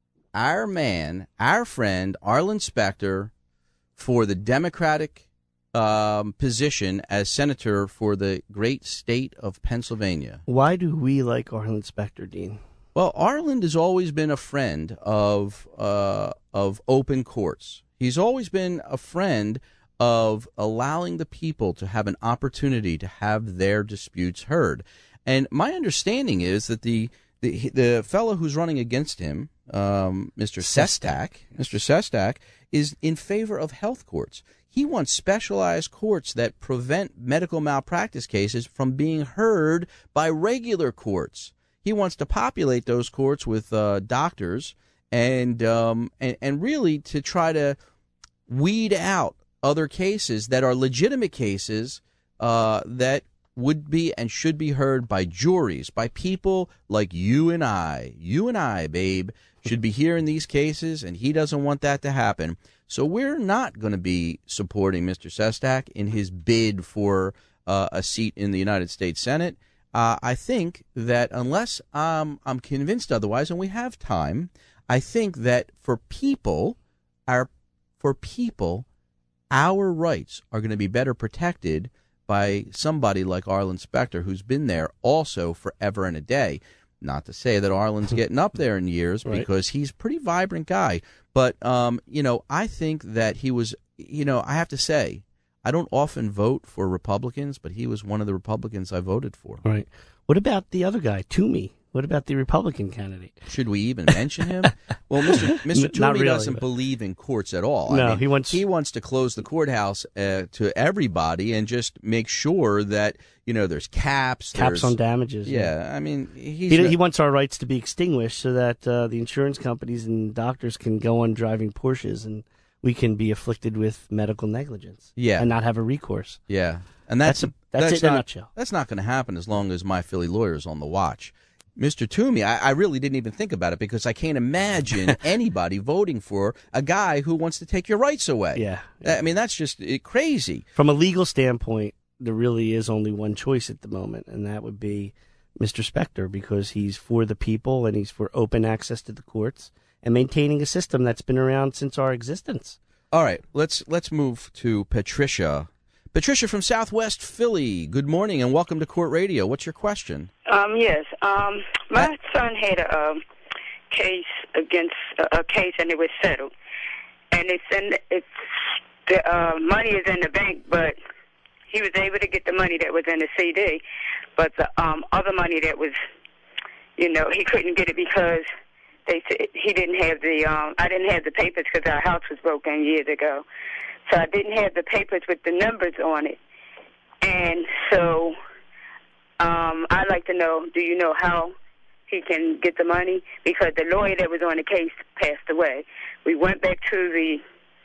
Our man, our friend, Arlen Specter, for the Democratic um, position as senator for the great state of Pennsylvania. Why do we like Arlen Specter, Dean? Well, Arlen has always been a friend of uh, of open courts. He's always been a friend of allowing the people to have an opportunity to have their disputes heard. And my understanding is that the the, the fellow who's running against him, um, Mister Sestak, Mister Sestak, is in favor of health courts. He wants specialized courts that prevent medical malpractice cases from being heard by regular courts. He wants to populate those courts with uh, doctors and, um, and and really to try to weed out other cases that are legitimate cases uh, that would be and should be heard by juries, by people like you and I. You and I, babe, should be hearing these cases, and he doesn't want that to happen. So we're not going to be supporting Mister Sestak in his bid for uh, a seat in the United States Senate. uh, I think that unless um, I'm convinced otherwise, and we have time, I think that for people, our for people, our rights are going to be better protected by somebody like Arlen Specter, who's been there also forever and a day. Not to say that Arlen's getting up there in years, Right. because he's a pretty vibrant guy. But, um, you know, I think that he was, you know, I have to say, I don't often vote for Republicans, but he was one of the Republicans I voted for. Right. What about the other guy, Toomey? What about the Republican candidate? Should we even mention him? Well, Mister Mister N- not Toomey really, doesn't but- believe in courts at all. No, I mean, he wants- he wants to close the courthouse uh, to everybody and just make sure that, you know, there's caps. Caps there's, on damages. Yeah, I mean, he's He, not- he wants our rights to be extinguished so that uh, the insurance companies and doctors can go on driving Porsches and we can be afflicted with medical negligence. Yeah. And not have a recourse. Yeah, and that's That's a- that's it in a not, nutshell. That's not going to happen as long as my Philly lawyer's on the watch. Mister Toomey, I, I really didn't even think about it because I can't imagine anybody voting for a guy who wants to take your rights away. Yeah. I mean, that's just uh, crazy. From a legal standpoint, there really is only one choice at the moment, and that would be Mister Specter, because he's for the people and he's for open access to the courts and maintaining a system that's been around since our existence. All right, let's let's move to Patricia. Patricia from Southwest Philly. Good morning and welcome to Court Radio. What's your question? Um, yes. Um, my son had a um, case against uh, a case, and it was settled. And it's in it's the uh, money is in the bank, but he was able to get the money that was in the C D. But the um, other money that was, you know, he couldn't get it because they said he didn't have the. Um, I didn't have the papers because our house was broken years ago, so I didn't have the papers with the numbers on it, and so. Um, I'd like to know, do you know how he can get the money? Because the lawyer that was on the case passed away. We went back to the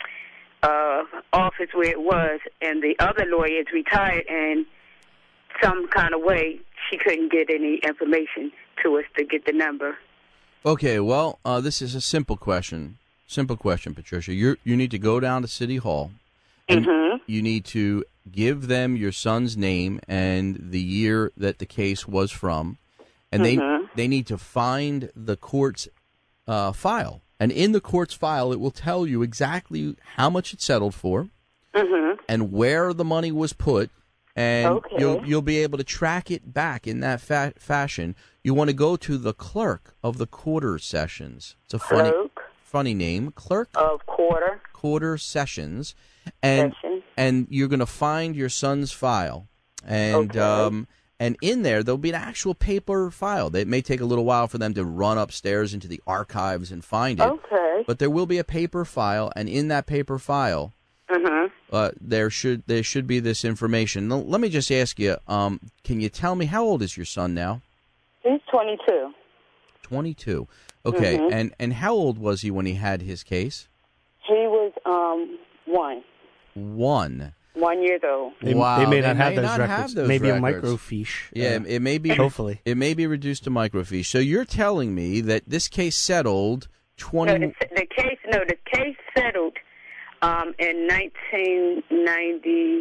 uh, office where it was, and the other lawyer is retired, and some kind of way she couldn't get any information to us to get the number. Okay, well, uh, this is a simple question. Simple question, Patricia. You you need to go down to City Hall, and Mhm. you need to give them your son's name and the year that the case was from, and Mhm. they they need to find the court's uh, file. And in the court's file, it will tell you exactly how much it settled for, Mhm. and where the money was put, and Okay. you'll you'll be able to track it back in that fa- fashion. You want to go to the clerk of the quarter sessions. It's a funny Clerk funny name, clerk of quarter quarter sessions, and session. and you're going to find your son's file, and Okay. um and in there there'll be an actual paper file. It may take a little while for them to run upstairs into the archives and find it, Okay. but there will be a paper file, and in that paper file, Mhm. uh, there should there should be this information. Now, let me just ask you, um, can you tell me how old is your son now? He's twenty-two. twenty-two. Okay, Mhm. and and how old was he when he had his case? He was um one, One. one years old. They, Wow, they may they not have may those not records. have those Maybe records. a microfiche. Yeah, Uh, it may be. hopefully. It may be reduced to microfiche. So you're telling me that this case settled twenty. No, the, the case, no, the case settled um, in nineteen ninety.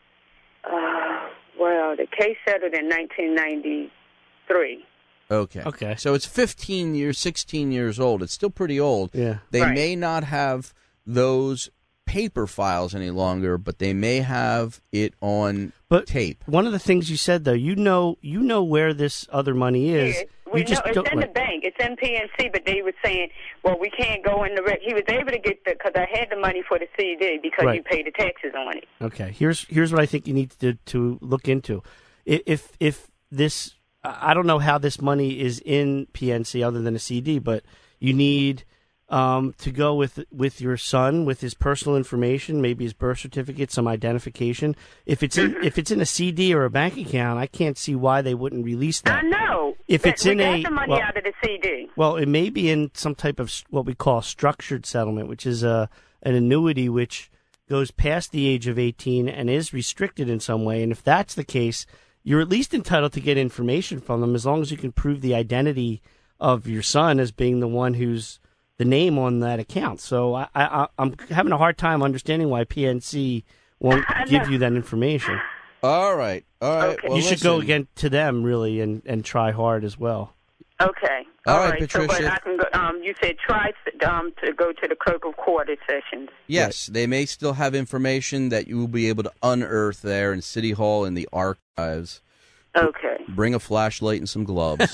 Uh, well, the case settled in nineteen ninety-three. Okay. Okay. So it's fifteen years, sixteen years old. It's still pretty old. Yeah. They Right. may not have those paper files any longer, but they may have it on But tape. one of the things you said, though, you know, you know where this other money is. Yeah, we you just know it's don't. in the right. bank. It's in P N C, but they were saying, well, we can't go in the. Re-. He was able to get the because I had the money for the C D because Right. you pay the taxes on it. Okay, here's here's what I think you need to to look into. I- If if this, I don't know how this money is in P N C other than a C D, but you need um, to go with with your son with his personal information, maybe his birth certificate, some identification. If it's in if it's in a C D or a bank account, I can't see why they wouldn't release that. I know. If But it's we in got a- the money well- out of the C D. Well, it may be in some type of s- what we call structured settlement, which is a an annuity which goes past the age of eighteen and is restricted in some way. And if that's the case, you're at least entitled to get information from them as long as you can prove the identity of your son as being the one who's the name on that account. So I, I, I'm having a hard time understanding why P N C won't I give know. you that information. All right. All right. Okay. Well, you should go listen. again to them, really, and, and try hard as well. Okay. All All right, right, Patricia. So, but I can go, um, you said try um, to go to the clerk of court sessions. Yes, they may still have information that you will be able to unearth there in City Hall in the archives. Okay. Bring a flashlight and some gloves.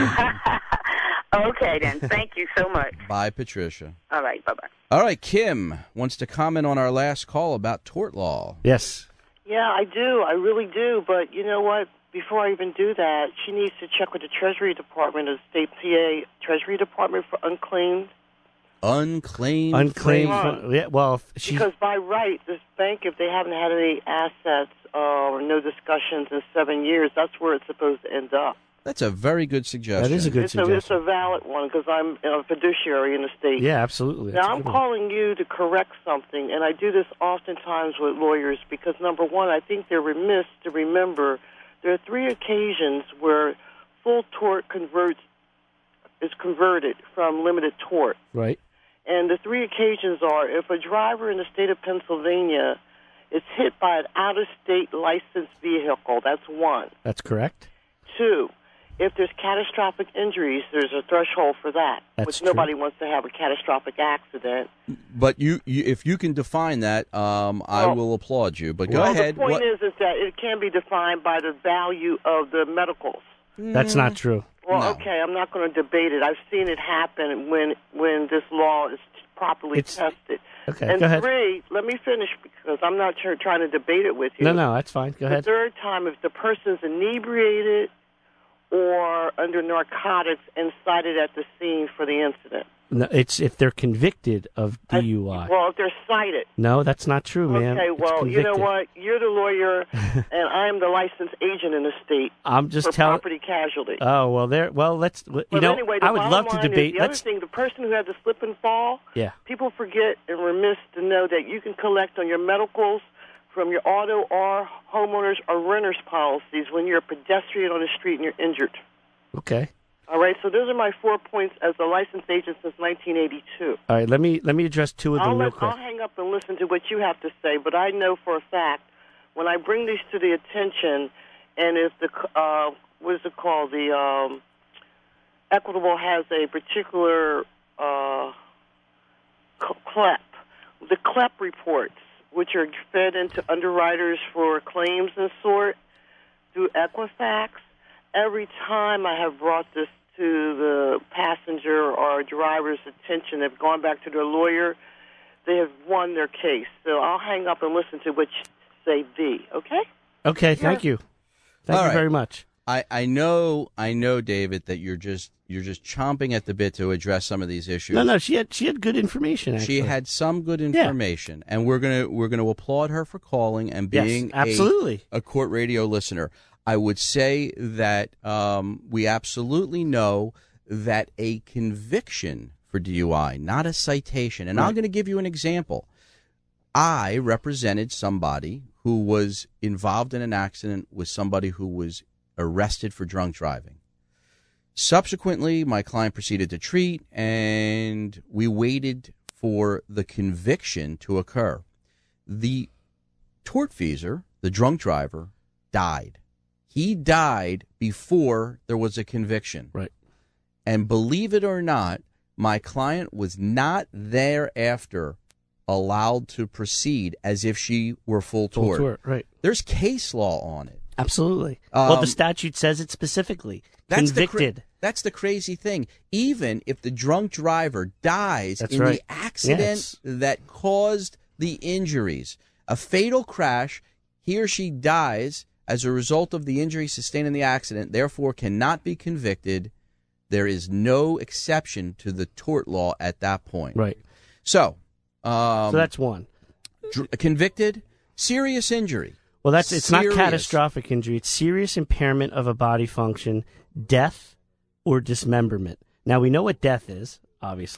Okay, then. Thank you so much. Bye, Patricia. All right. Bye-bye. All right, Kim wants to comment on our last call about tort law. Yes. Yeah, I do. I really do. But you know what? Before I even do that, she needs to check with the Treasury Department of the State P A Treasury Department for unclaimed. Unclaimed. Unclaimed. funds. fun- Yeah, well, she. Because by right, this bank, if they haven't had any assets uh, or no discussions in seven years, that's where it's supposed to end up. That's a very good suggestion. That is a good It's a, it's suggestion. a valid one because I'm a fiduciary in the state. Yeah, absolutely. That's Now, a I'm good one. calling you to correct something, and I do this oftentimes with lawyers because, number one, I think they're remiss to remember there are three occasions where full tort converts is converted from limited tort. Right. And the three occasions are if a driver in the state of Pennsylvania is hit by an out-of-state licensed vehicle, that's one. That's correct. Two, if there's catastrophic injuries, there's a threshold for that, That's which true. nobody wants to have a catastrophic accident. But you, you, if you can define that, um, I Well- will applaud you. But go well, ahead. the point What- is, is that it can be defined by the value of the medicals. That's not true. Well, No. okay, I'm not going to debate it. I've seen it happen when when this law is properly It's- tested. Okay, and go ahead. three, let me finish because I'm not sure, trying to debate it with you. No, no, that's fine. Go the ahead. third time, if the person's inebriated or under narcotics and cited at the scene for the incident. No, it's if they're convicted of D U I. Well, if they're cited. No, that's not true, man. Okay, It's well, you know convicted. what? You're the lawyer, and I'm the licensed agent in the state I'm just for telling. property casualty. Oh well, there. Well, let's. You But know, anyway, the I would bottom love to line is debate. the other Let's. thing, the person who had the slip and fall, Yeah. people forget and remiss to know that you can collect on your medicals from your auto or homeowners or renters policies when you're a pedestrian on the street and you're injured. Okay. All right, so those are my four points as a licensed agent since nineteen eighty-two. All right. Let me let me address two of I'll, them real let, quick. I'll hang up and listen to what you have to say, but I know for a fact when I bring these to the attention, and if the uh, what is it called, the um, Equitable has a particular uh, C L E P, the C L E P reports, which are fed into underwriters for claims and sort through Equifax. Every time I have brought this to the passenger or driver's attention, they've gone back to their lawyer, they have won their case. So I'll hang up and listen to what you say, V, okay? Okay. Thank you. Thank All you right. very much. I, I know, I know, David, that you're just you're just chomping at the bit to address some of these issues. No, no. She had she had good information. Actually. She had some good information, and we're gonna we're gonna applaud her for calling and Yes, being absolutely. a, a court radio listener. I would say that um, we absolutely know that a conviction for D U I, not a citation, and I'm Right. going to give you an example. I represented somebody who was involved in an accident with somebody who was arrested for drunk driving. Subsequently, my client proceeded to treat, and we waited for the conviction to occur. The tortfeasor, the drunk driver, died. He died before there was a conviction. Right. And believe it or not, my client was not thereafter allowed to proceed as if she were full, Full tort. tort, right. There's case law on it. Absolutely. Um, well, the statute says it specifically. That's the cra- Convicted. that's the crazy thing. Even if the drunk driver dies That's in right. the accident Yes. that caused the injuries, a fatal crash, he or she dies as a result of the injury sustained in the accident, therefore cannot be convicted. There is no exception to the tort law at that point. Right. So, um, so that's one. dr- convicted, serious injury. Well, that's it's Serious. not catastrophic injury. It's serious impairment of a body function, death, or dismemberment. Now, we know what death is, obviously.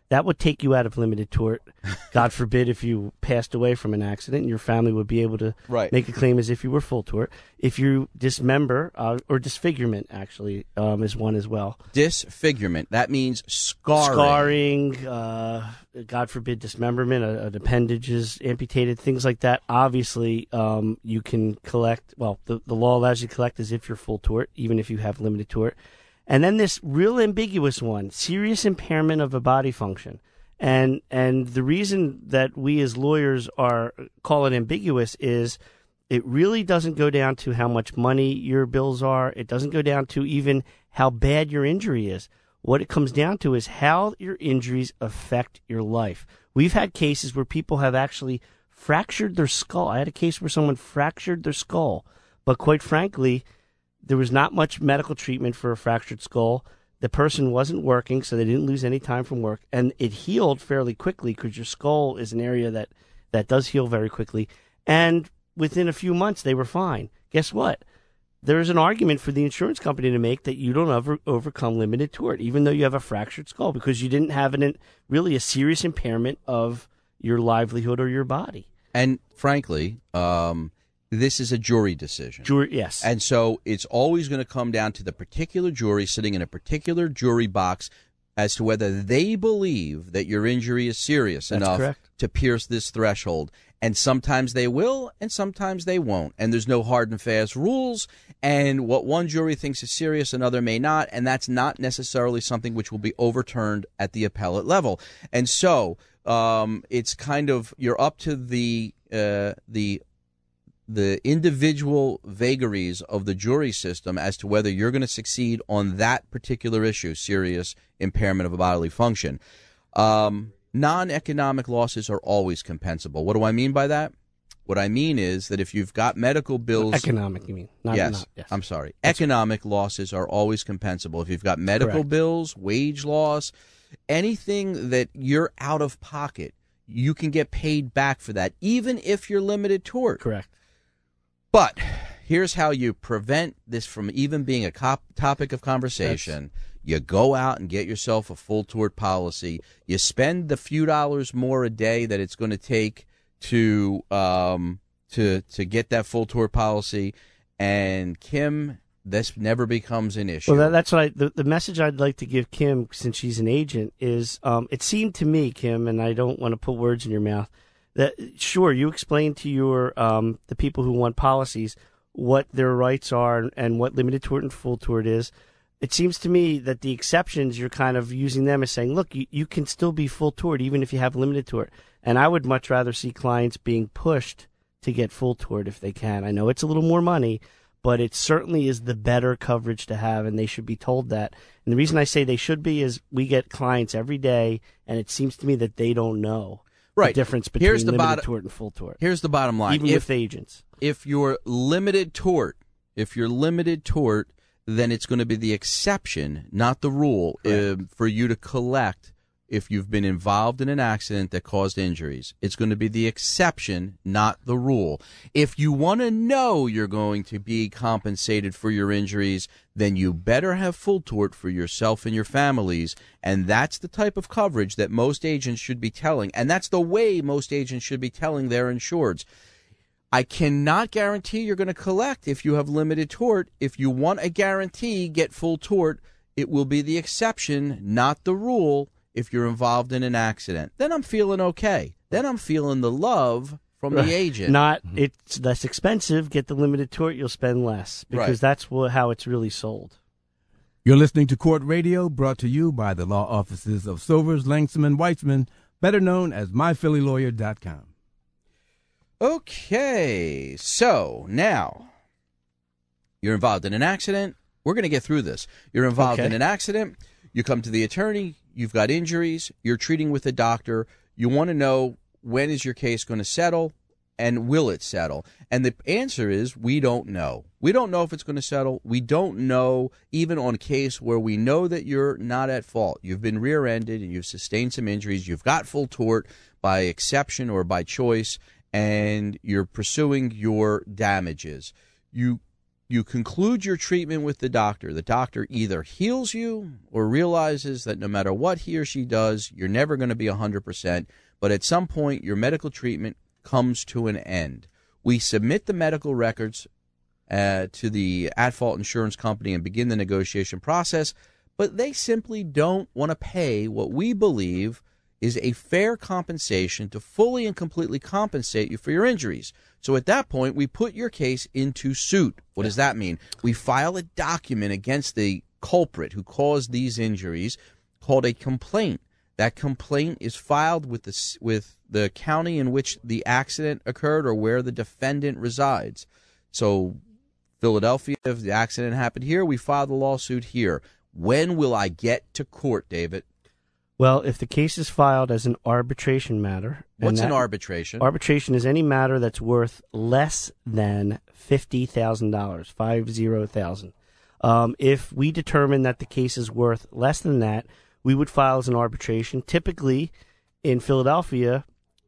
that would take you out of limited tort. God forbid if you passed away from an accident, your family would be able to right. make a claim as if you were full tort. If you dismember, uh, or disfigurement actually um, is one as well. Disfigurement, that means scarring. Scarring, uh, God forbid dismemberment, uh, uh, appendages amputated, things like that. Obviously, um, you can collect, well, the, the law allows you to collect as if you're full tort, even if you have limited tort. And then this real ambiguous one, serious impairment of a body function. And and the reason that we as lawyers are call it ambiguous is it really doesn't go down to how much money your bills are. It doesn't go down to even how bad your injury is. What it comes down to is how your injuries affect your life. We've had cases where people have actually fractured their skull. I had a case where someone fractured their skull, but quite frankly, there was not much medical treatment for a fractured skull. The person wasn't working, so they didn't lose any time from work. And it healed fairly quickly because your skull is an area that, that does heal very quickly. And within a few months, they were fine. Guess what? There is an argument for the insurance company to make that you don't ever overcome limited tort, even though you have a fractured skull, because you didn't have an, really a serious impairment of your livelihood or your body. And frankly, um, this is a jury decision. Jury, yes. And so it's always going to come down to the particular jury sitting in a particular jury box as to whether they believe that your injury is serious That's enough correct. to pierce this threshold. And sometimes they will, and sometimes they won't. And there's no hard and fast rules. And what one jury thinks is serious, another may not. And that's not necessarily something which will be overturned at the appellate level. And so um, it's kind of you're up to the uh, the the individual vagaries of the jury system as to whether you're going to succeed on that particular issue, serious impairment of a bodily function. Um, non-economic losses are always compensable. What do I mean by that? What I mean is that if you've got medical bills... Economic, you mean? Not, yes, not, yes. I'm sorry. That's economic losses are always compensable. If you've got medical Correct. bills, wage loss, anything that you're out of pocket, you can get paid back for that, even if you're limited tort. Correct. But here's how you prevent this from even being a cop- topic of conversation. That's... You go out and get yourself a full tort policy. You spend the few dollars more a day that it's going to take to um, to to get that full tort policy. And Kim, this never becomes an issue. Well, that, that's what I, the, the message I'd like to give Kim, since she's an agent, is um, it seemed to me, Kim, and I don't want to put words in your mouth, that sure, you explain to your um, the people who want policies what their rights are and what limited tort and full tort is. It seems to me that the exceptions, you're kind of using them as saying, look, you, you can still be full tort even if you have limited tort. And I would much rather see clients being pushed to get full tort if they can. I know it's a little more money, but it certainly is the better coverage to have, and they should be told that. And the reason I say they should be is we get clients every day, and it seems to me that they don't know. Right. The difference between Here's the limited bottom, tort and full tort. Here's the bottom line. Even if, with agents. If you're limited tort, if you're limited tort, then it's going to be the exception, not the rule, uh, for you to collect if you've been involved in an accident that caused injuries. It's going to be the exception, not the rule. If you want to know you're going to be compensated for your injuries, then you better have full tort for yourself and your families. And that's the type of coverage that most agents should be telling. And that's the way most agents should be telling their insureds. I cannot guarantee you're going to collect if you have limited tort. If you want a guarantee, get full tort. It will be the exception, not the rule, if you're involved in an accident. Then I'm feeling okay. Then I'm feeling the love from Right. the agent. Not, it's less expensive. Get the limited tort, you'll spend less. Because Right. that's wha- how it's really sold. You're listening to Court Radio, brought to you by the law offices of Silvers, Langsom, and Weitzman, better known as my philly lawyer dot com. Okay, so now you're involved in an accident. We're going to get through this. You're involved Okay. in an accident. You come to the attorney. You've got injuries. You're treating with a doctor. You want to know, when is your case going to settle, and will it settle? And the answer is, we don't know. We don't know if it's going to settle. We don't know, even on a case where we know that you're not at fault. You've been rear-ended and you've sustained some injuries. You've got full tort by exception or by choice, and you're pursuing your damages. You you conclude your treatment with the doctor. The doctor either heals you or realizes that no matter what he or she does, you're never going to be one hundred percent. But at some point, your medical treatment comes to an end. We submit the medical records uh, to the at-fault insurance company and begin the negotiation process, but they simply don't want to pay what we believe is a fair compensation to fully and completely compensate you for your injuries. So at that point, we put your case into suit. What does that mean? We file a document against the culprit who caused these injuries called a complaint. That complaint is filed with the, with the county in which the accident occurred or where the defendant resides. So Philadelphia, if the accident happened here, we file the lawsuit here. When will I get to court, David? Well, if the case is filed as an arbitration matter. What's that, an arbitration? Arbitration is any matter that's worth less than fifty thousand dollars, five zero thousand. Um, if we determine that the case is worth less than that, we would file as an arbitration. Typically, in Philadelphia,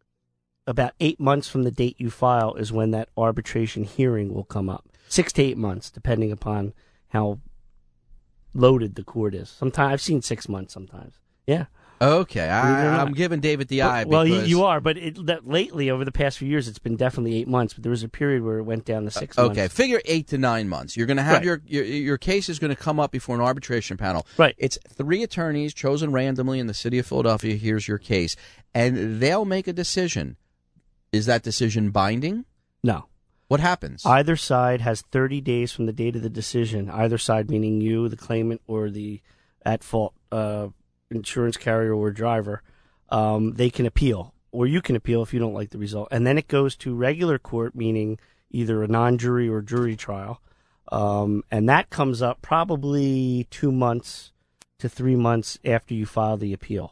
about eight months from the date you file is when that arbitration hearing will come up. Six to eight months, depending upon how loaded the court is. Sometimes I've seen six months. Sometimes, yeah. Okay, I, I'm giving David the eye. Well, because... you, you are, but it, that lately, over the past few years, it's been definitely eight months. But there was a period where it went down to six uh, months. Okay, figure eight to nine months. You're going to have Right. your, your your case is going to come up before an arbitration panel. Right. It's three attorneys chosen randomly in the city of Philadelphia. Here's your case, and they'll make a decision. Is that decision binding? No. What happens? Either side has thirty days from the date of the decision. Either side, meaning you, the claimant, or the at-fault uh, insurance carrier or driver, um, they can appeal, or you can appeal if you don't like the result. And then it goes to regular court, meaning either a non-jury or jury trial. Um, and that comes up probably two months to three months after you file the appeal.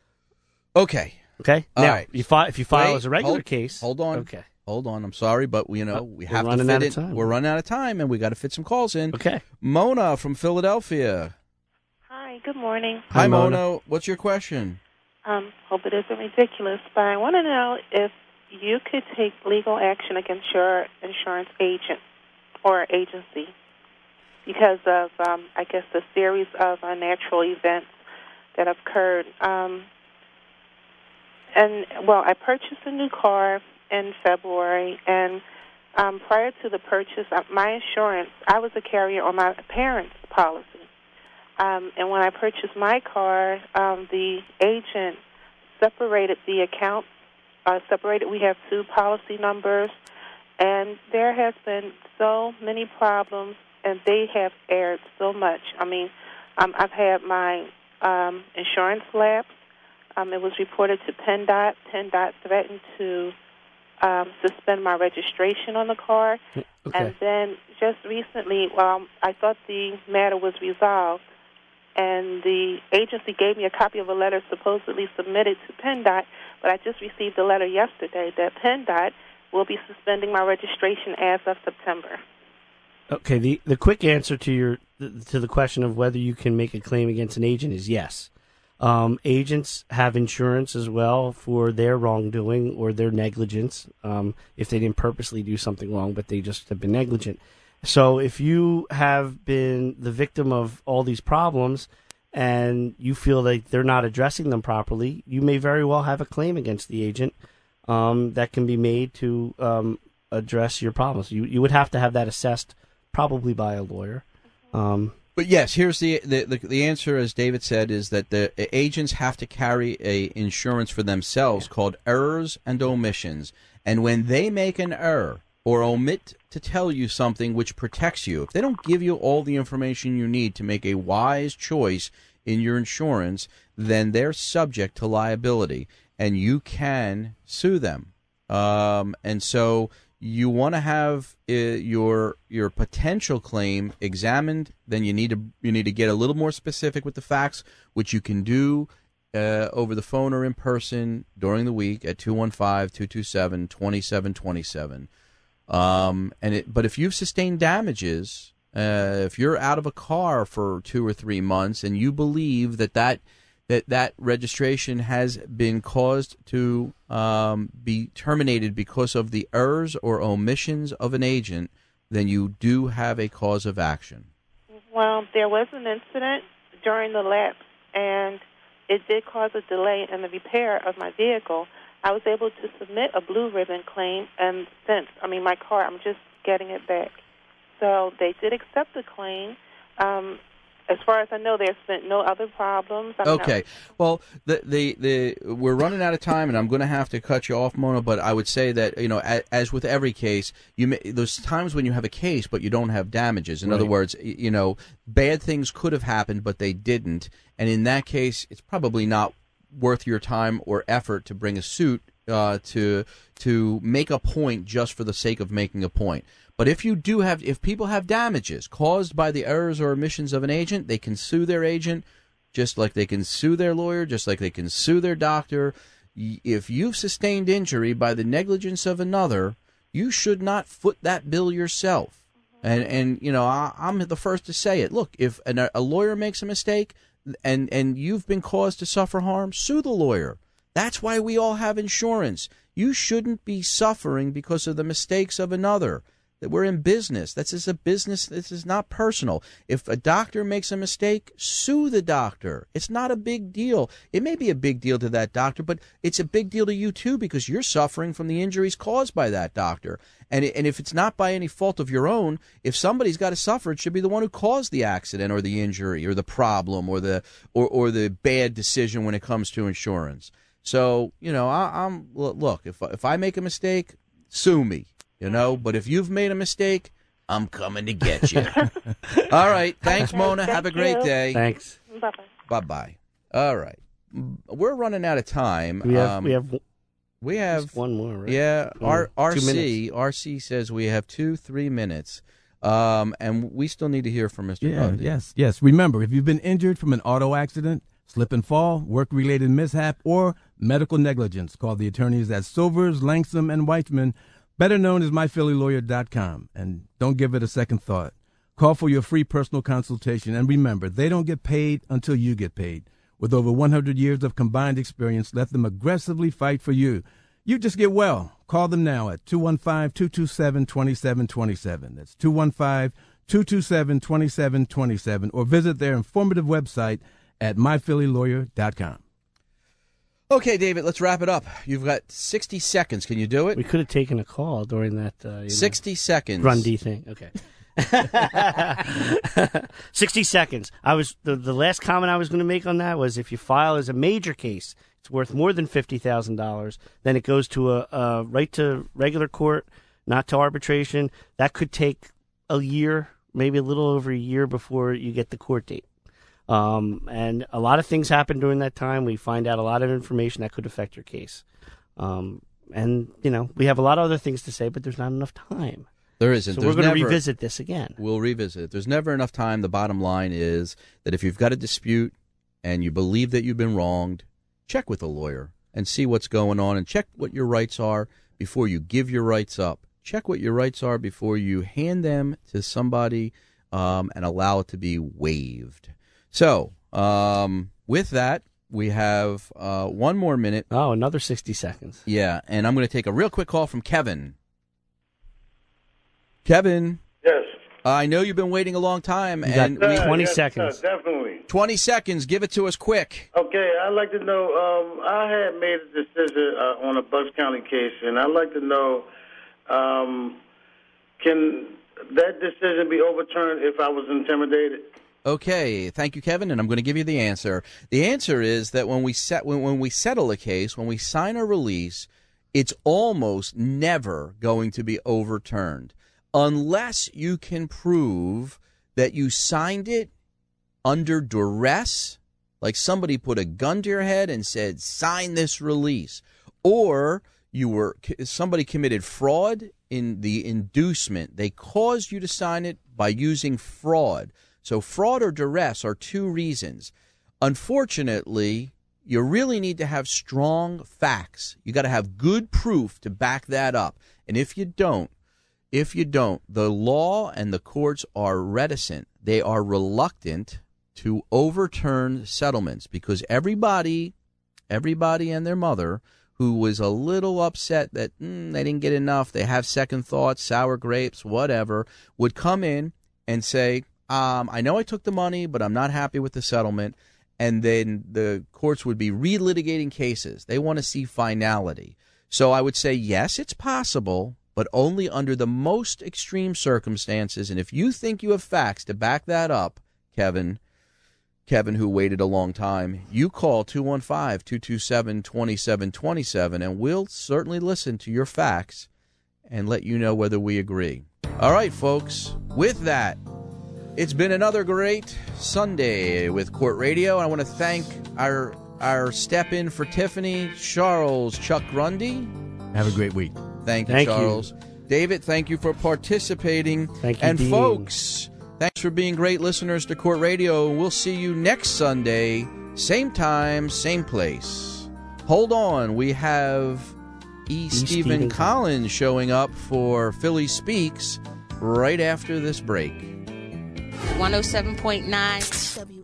Okay. Okay? All now, right. you fi- if you file Wait, as a regular hold, case... Hold on. Okay. Hold on. I'm sorry, but you know Uh, we we're have to running fit out of it. time. We're running out of time, and we got to fit some calls in. Okay. Mona from Philadelphia. Hi, good morning. Hi, Hi, Mona. Mona. What's your question? Um, hope it isn't ridiculous, but I want to know if you could take legal action against your insurance agent or agency because of, um, I guess, the series of unnatural events that have occurred. Um, and, well, I purchased a new car in February, and um, prior to the purchase, uh, my insurance, I was a carrier on my parents' policy. Um, and when I purchased my car, um, the agent separated the account, uh, separated. We have two policy numbers, and there has been so many problems, and they have erred so much. I mean, um, I've had my um, insurance lapse. Um, it was reported to PennDOT. PennDOT threatened to um, suspend my registration on the car. Okay. And then just recently, um, I thought the matter was resolved, and the agency gave me a copy of a letter supposedly submitted to PennDOT, but I just received a letter yesterday that PennDOT will be suspending my registration as of September. Okay, the, the quick answer to your to the question of whether you can make a claim against an agent is yes. Um, agents have insurance as well for their wrongdoing or their negligence, um, if they didn't purposely do something wrong, but they just have been negligent. So if you have been the victim of all these problems and you feel like they're not addressing them properly, you may very well have a claim against the agent um, that can be made to um, address your problems. You you would have to have that assessed probably by a lawyer. Um, But yes, here's the, the the the answer, as David said, is that the agents have to carry a insurance for themselves Yeah. called errors and omissions. And when they make an error or omit to tell you something which protects you, if they don't give you all the information you need to make a wise choice in your insurance, then they're subject to liability, and you can sue them. Um, and so you want to have uh, your your potential claim examined. Then you need to you need to get a little more specific with the facts, which you can do uh, over the phone or in person during the week at two one five, two two seven, two seven two seven. Um, and it, but if you've sustained damages, uh, if you're out of a car for two or three months and you believe that that that, that registration has been caused to um, be terminated because of the errors or omissions of an agent, then you do have a cause of action. Well, there was an incident during the lapse, and it did cause a delay in the repair of my vehicle. I was able to submit a blue ribbon claim, and since, I mean, my car, I'm just getting it back. So they did accept the claim. Um, as far as I know, there's been no other problems. I mean, Okay. Well, the, the the we're running out of time, and I'm going to have to cut you off, Mona. But I would say that, you know, as, as with every case, you may, there's times when you have a case, but you don't have damages. In Right. other words, you know, bad things could have happened, but they didn't. And in that case, it's probably not worth your time or effort to bring a suit uh, to to make a point just for the sake of making a point. But if you do have, if people have damages caused by the errors or omissions of an agent, they can sue their agent, just like they can sue their lawyer, just like they can sue their doctor. If you've sustained injury by the negligence of another, you should not foot that bill yourself. And and you know, I, I'm the first to say it. Look, if an, a lawyer makes a mistake, and and you've been caused to suffer harm, sue the lawyer. That's why we all have insurance. You shouldn't be suffering because of the mistakes of another. That we're in business. This is a business. This is not personal. If a doctor makes a mistake, sue the doctor. It's not a big deal. It may be a big deal to that doctor, but it's a big deal to you too, because you're suffering from the injuries caused by that doctor. And and if it's not by any fault of your own, if somebody's got to suffer, it should be the one who caused the accident or the injury or the problem or the or or the bad decision when it comes to insurance. So you know, I, I'm look. If if I make a mistake, sue me. You know, but if you've made a mistake, I'm coming to get you. All right. Thanks, Okay, Mona. thank Have a great you. day. Thanks. Bye-bye. Bye-bye. All right. We're running out of time. We have Um, we have we have just one more, right? Yeah. Mm, R- two RC minutes. R C says we have two, three minutes. Um, and we still need to hear from Mister Yeah, Grundy. yes, yes. Remember, if you've been injured from an auto accident, slip and fall, work-related mishap, or medical negligence, call the attorneys at Silvers, Langsam, and Weitzman, better known as my philly lawyer dot com, and don't give it a second thought. Call for your free personal consultation, and remember, they don't get paid until you get paid. With over one hundred years of combined experience, let them aggressively fight for you. You just get well. Call them now at two one five, two two seven, two seven two seven. That's two one five, two two seven, two seven two seven, or visit their informative website at my philly lawyer dot com. Okay, David, let's wrap it up. You've got sixty seconds. Can you do it? We could have taken a call during that. Uh, you sixty know, seconds. Grundy thing. Okay. sixty seconds. I was the, the last comment I was going to make on that was if you file as a major case, it's worth more than fifty thousand dollars. Then it goes to a, a right to regular court, not to arbitration. That could take a year, maybe a little over a year before you get the court date. Um, and a lot of things happen during that time. We find out a lot of information that could affect your case. Um, and, you know, we have a lot of other things to say, but there's not enough time. There isn't. So There's we're going to never- revisit this again. We'll revisit it. There's never enough time. The bottom line is that if you've got a dispute and you believe that you've been wronged, check with a lawyer and see what's going on and check what your rights are before you give your rights up. Check what your rights are before you hand them to somebody um, and allow it to be waived. So, um, with that, we have uh, one more minute. Oh, another sixty seconds. Yeah, and I'm going to take a real quick call from Kevin. Kevin. Yes. I know you've been waiting a long time. You got and we, twenty yes, seconds. uh, definitely. twenty seconds. Give it to us quick. Okay, I'd like to know, um, I had made a decision uh, on a Bucks County case, and I'd like to know, um, can that decision be overturned if I was intimidated? Okay, thank you, Kevin, and I'm going to give you the answer. The answer is that when we set when, when we settle a case, when we sign a release, it's almost never going to be overturned unless you can prove that you signed it under duress, like somebody put a gun to your head and said, "Sign this release," or you were somebody committed fraud in the inducement. They caused you to sign it by using fraud. So fraud or duress are two reasons. Unfortunately, you really need to have strong facts. You got to have good proof to back that up. And if you don't, if you don't, the law and the courts are reticent. They are reluctant to overturn settlements because everybody, everybody and their mother who was a little upset that mm, they didn't get enough, they have second thoughts, sour grapes, whatever, would come in and say, um, I know I took the money, but I'm not happy with the settlement. And then the courts would be relitigating cases. They want to see finality. So I would say, yes, it's possible, but only under the most extreme circumstances. And if you think you have facts to back that up, Kevin, Kevin, who waited a long time, you call two one five, two two seven, two seven two seven, and we'll certainly listen to your facts and let you know whether we agree. All right, folks, with that, it's been another great Sunday with Court Radio. I want to thank our our step-in for Tiffany, Charles Chuck Grundy. Have a great week. Thank you, Thank Charles. you. David, thank you for participating. Thank you, And Dean. folks, thanks for being great listeners to Court Radio. We'll see you next Sunday, same time, same place. Hold on, we have E. E. Stephen Stephen Collins showing up for Philly Speaks right after this break. one oh seven point nine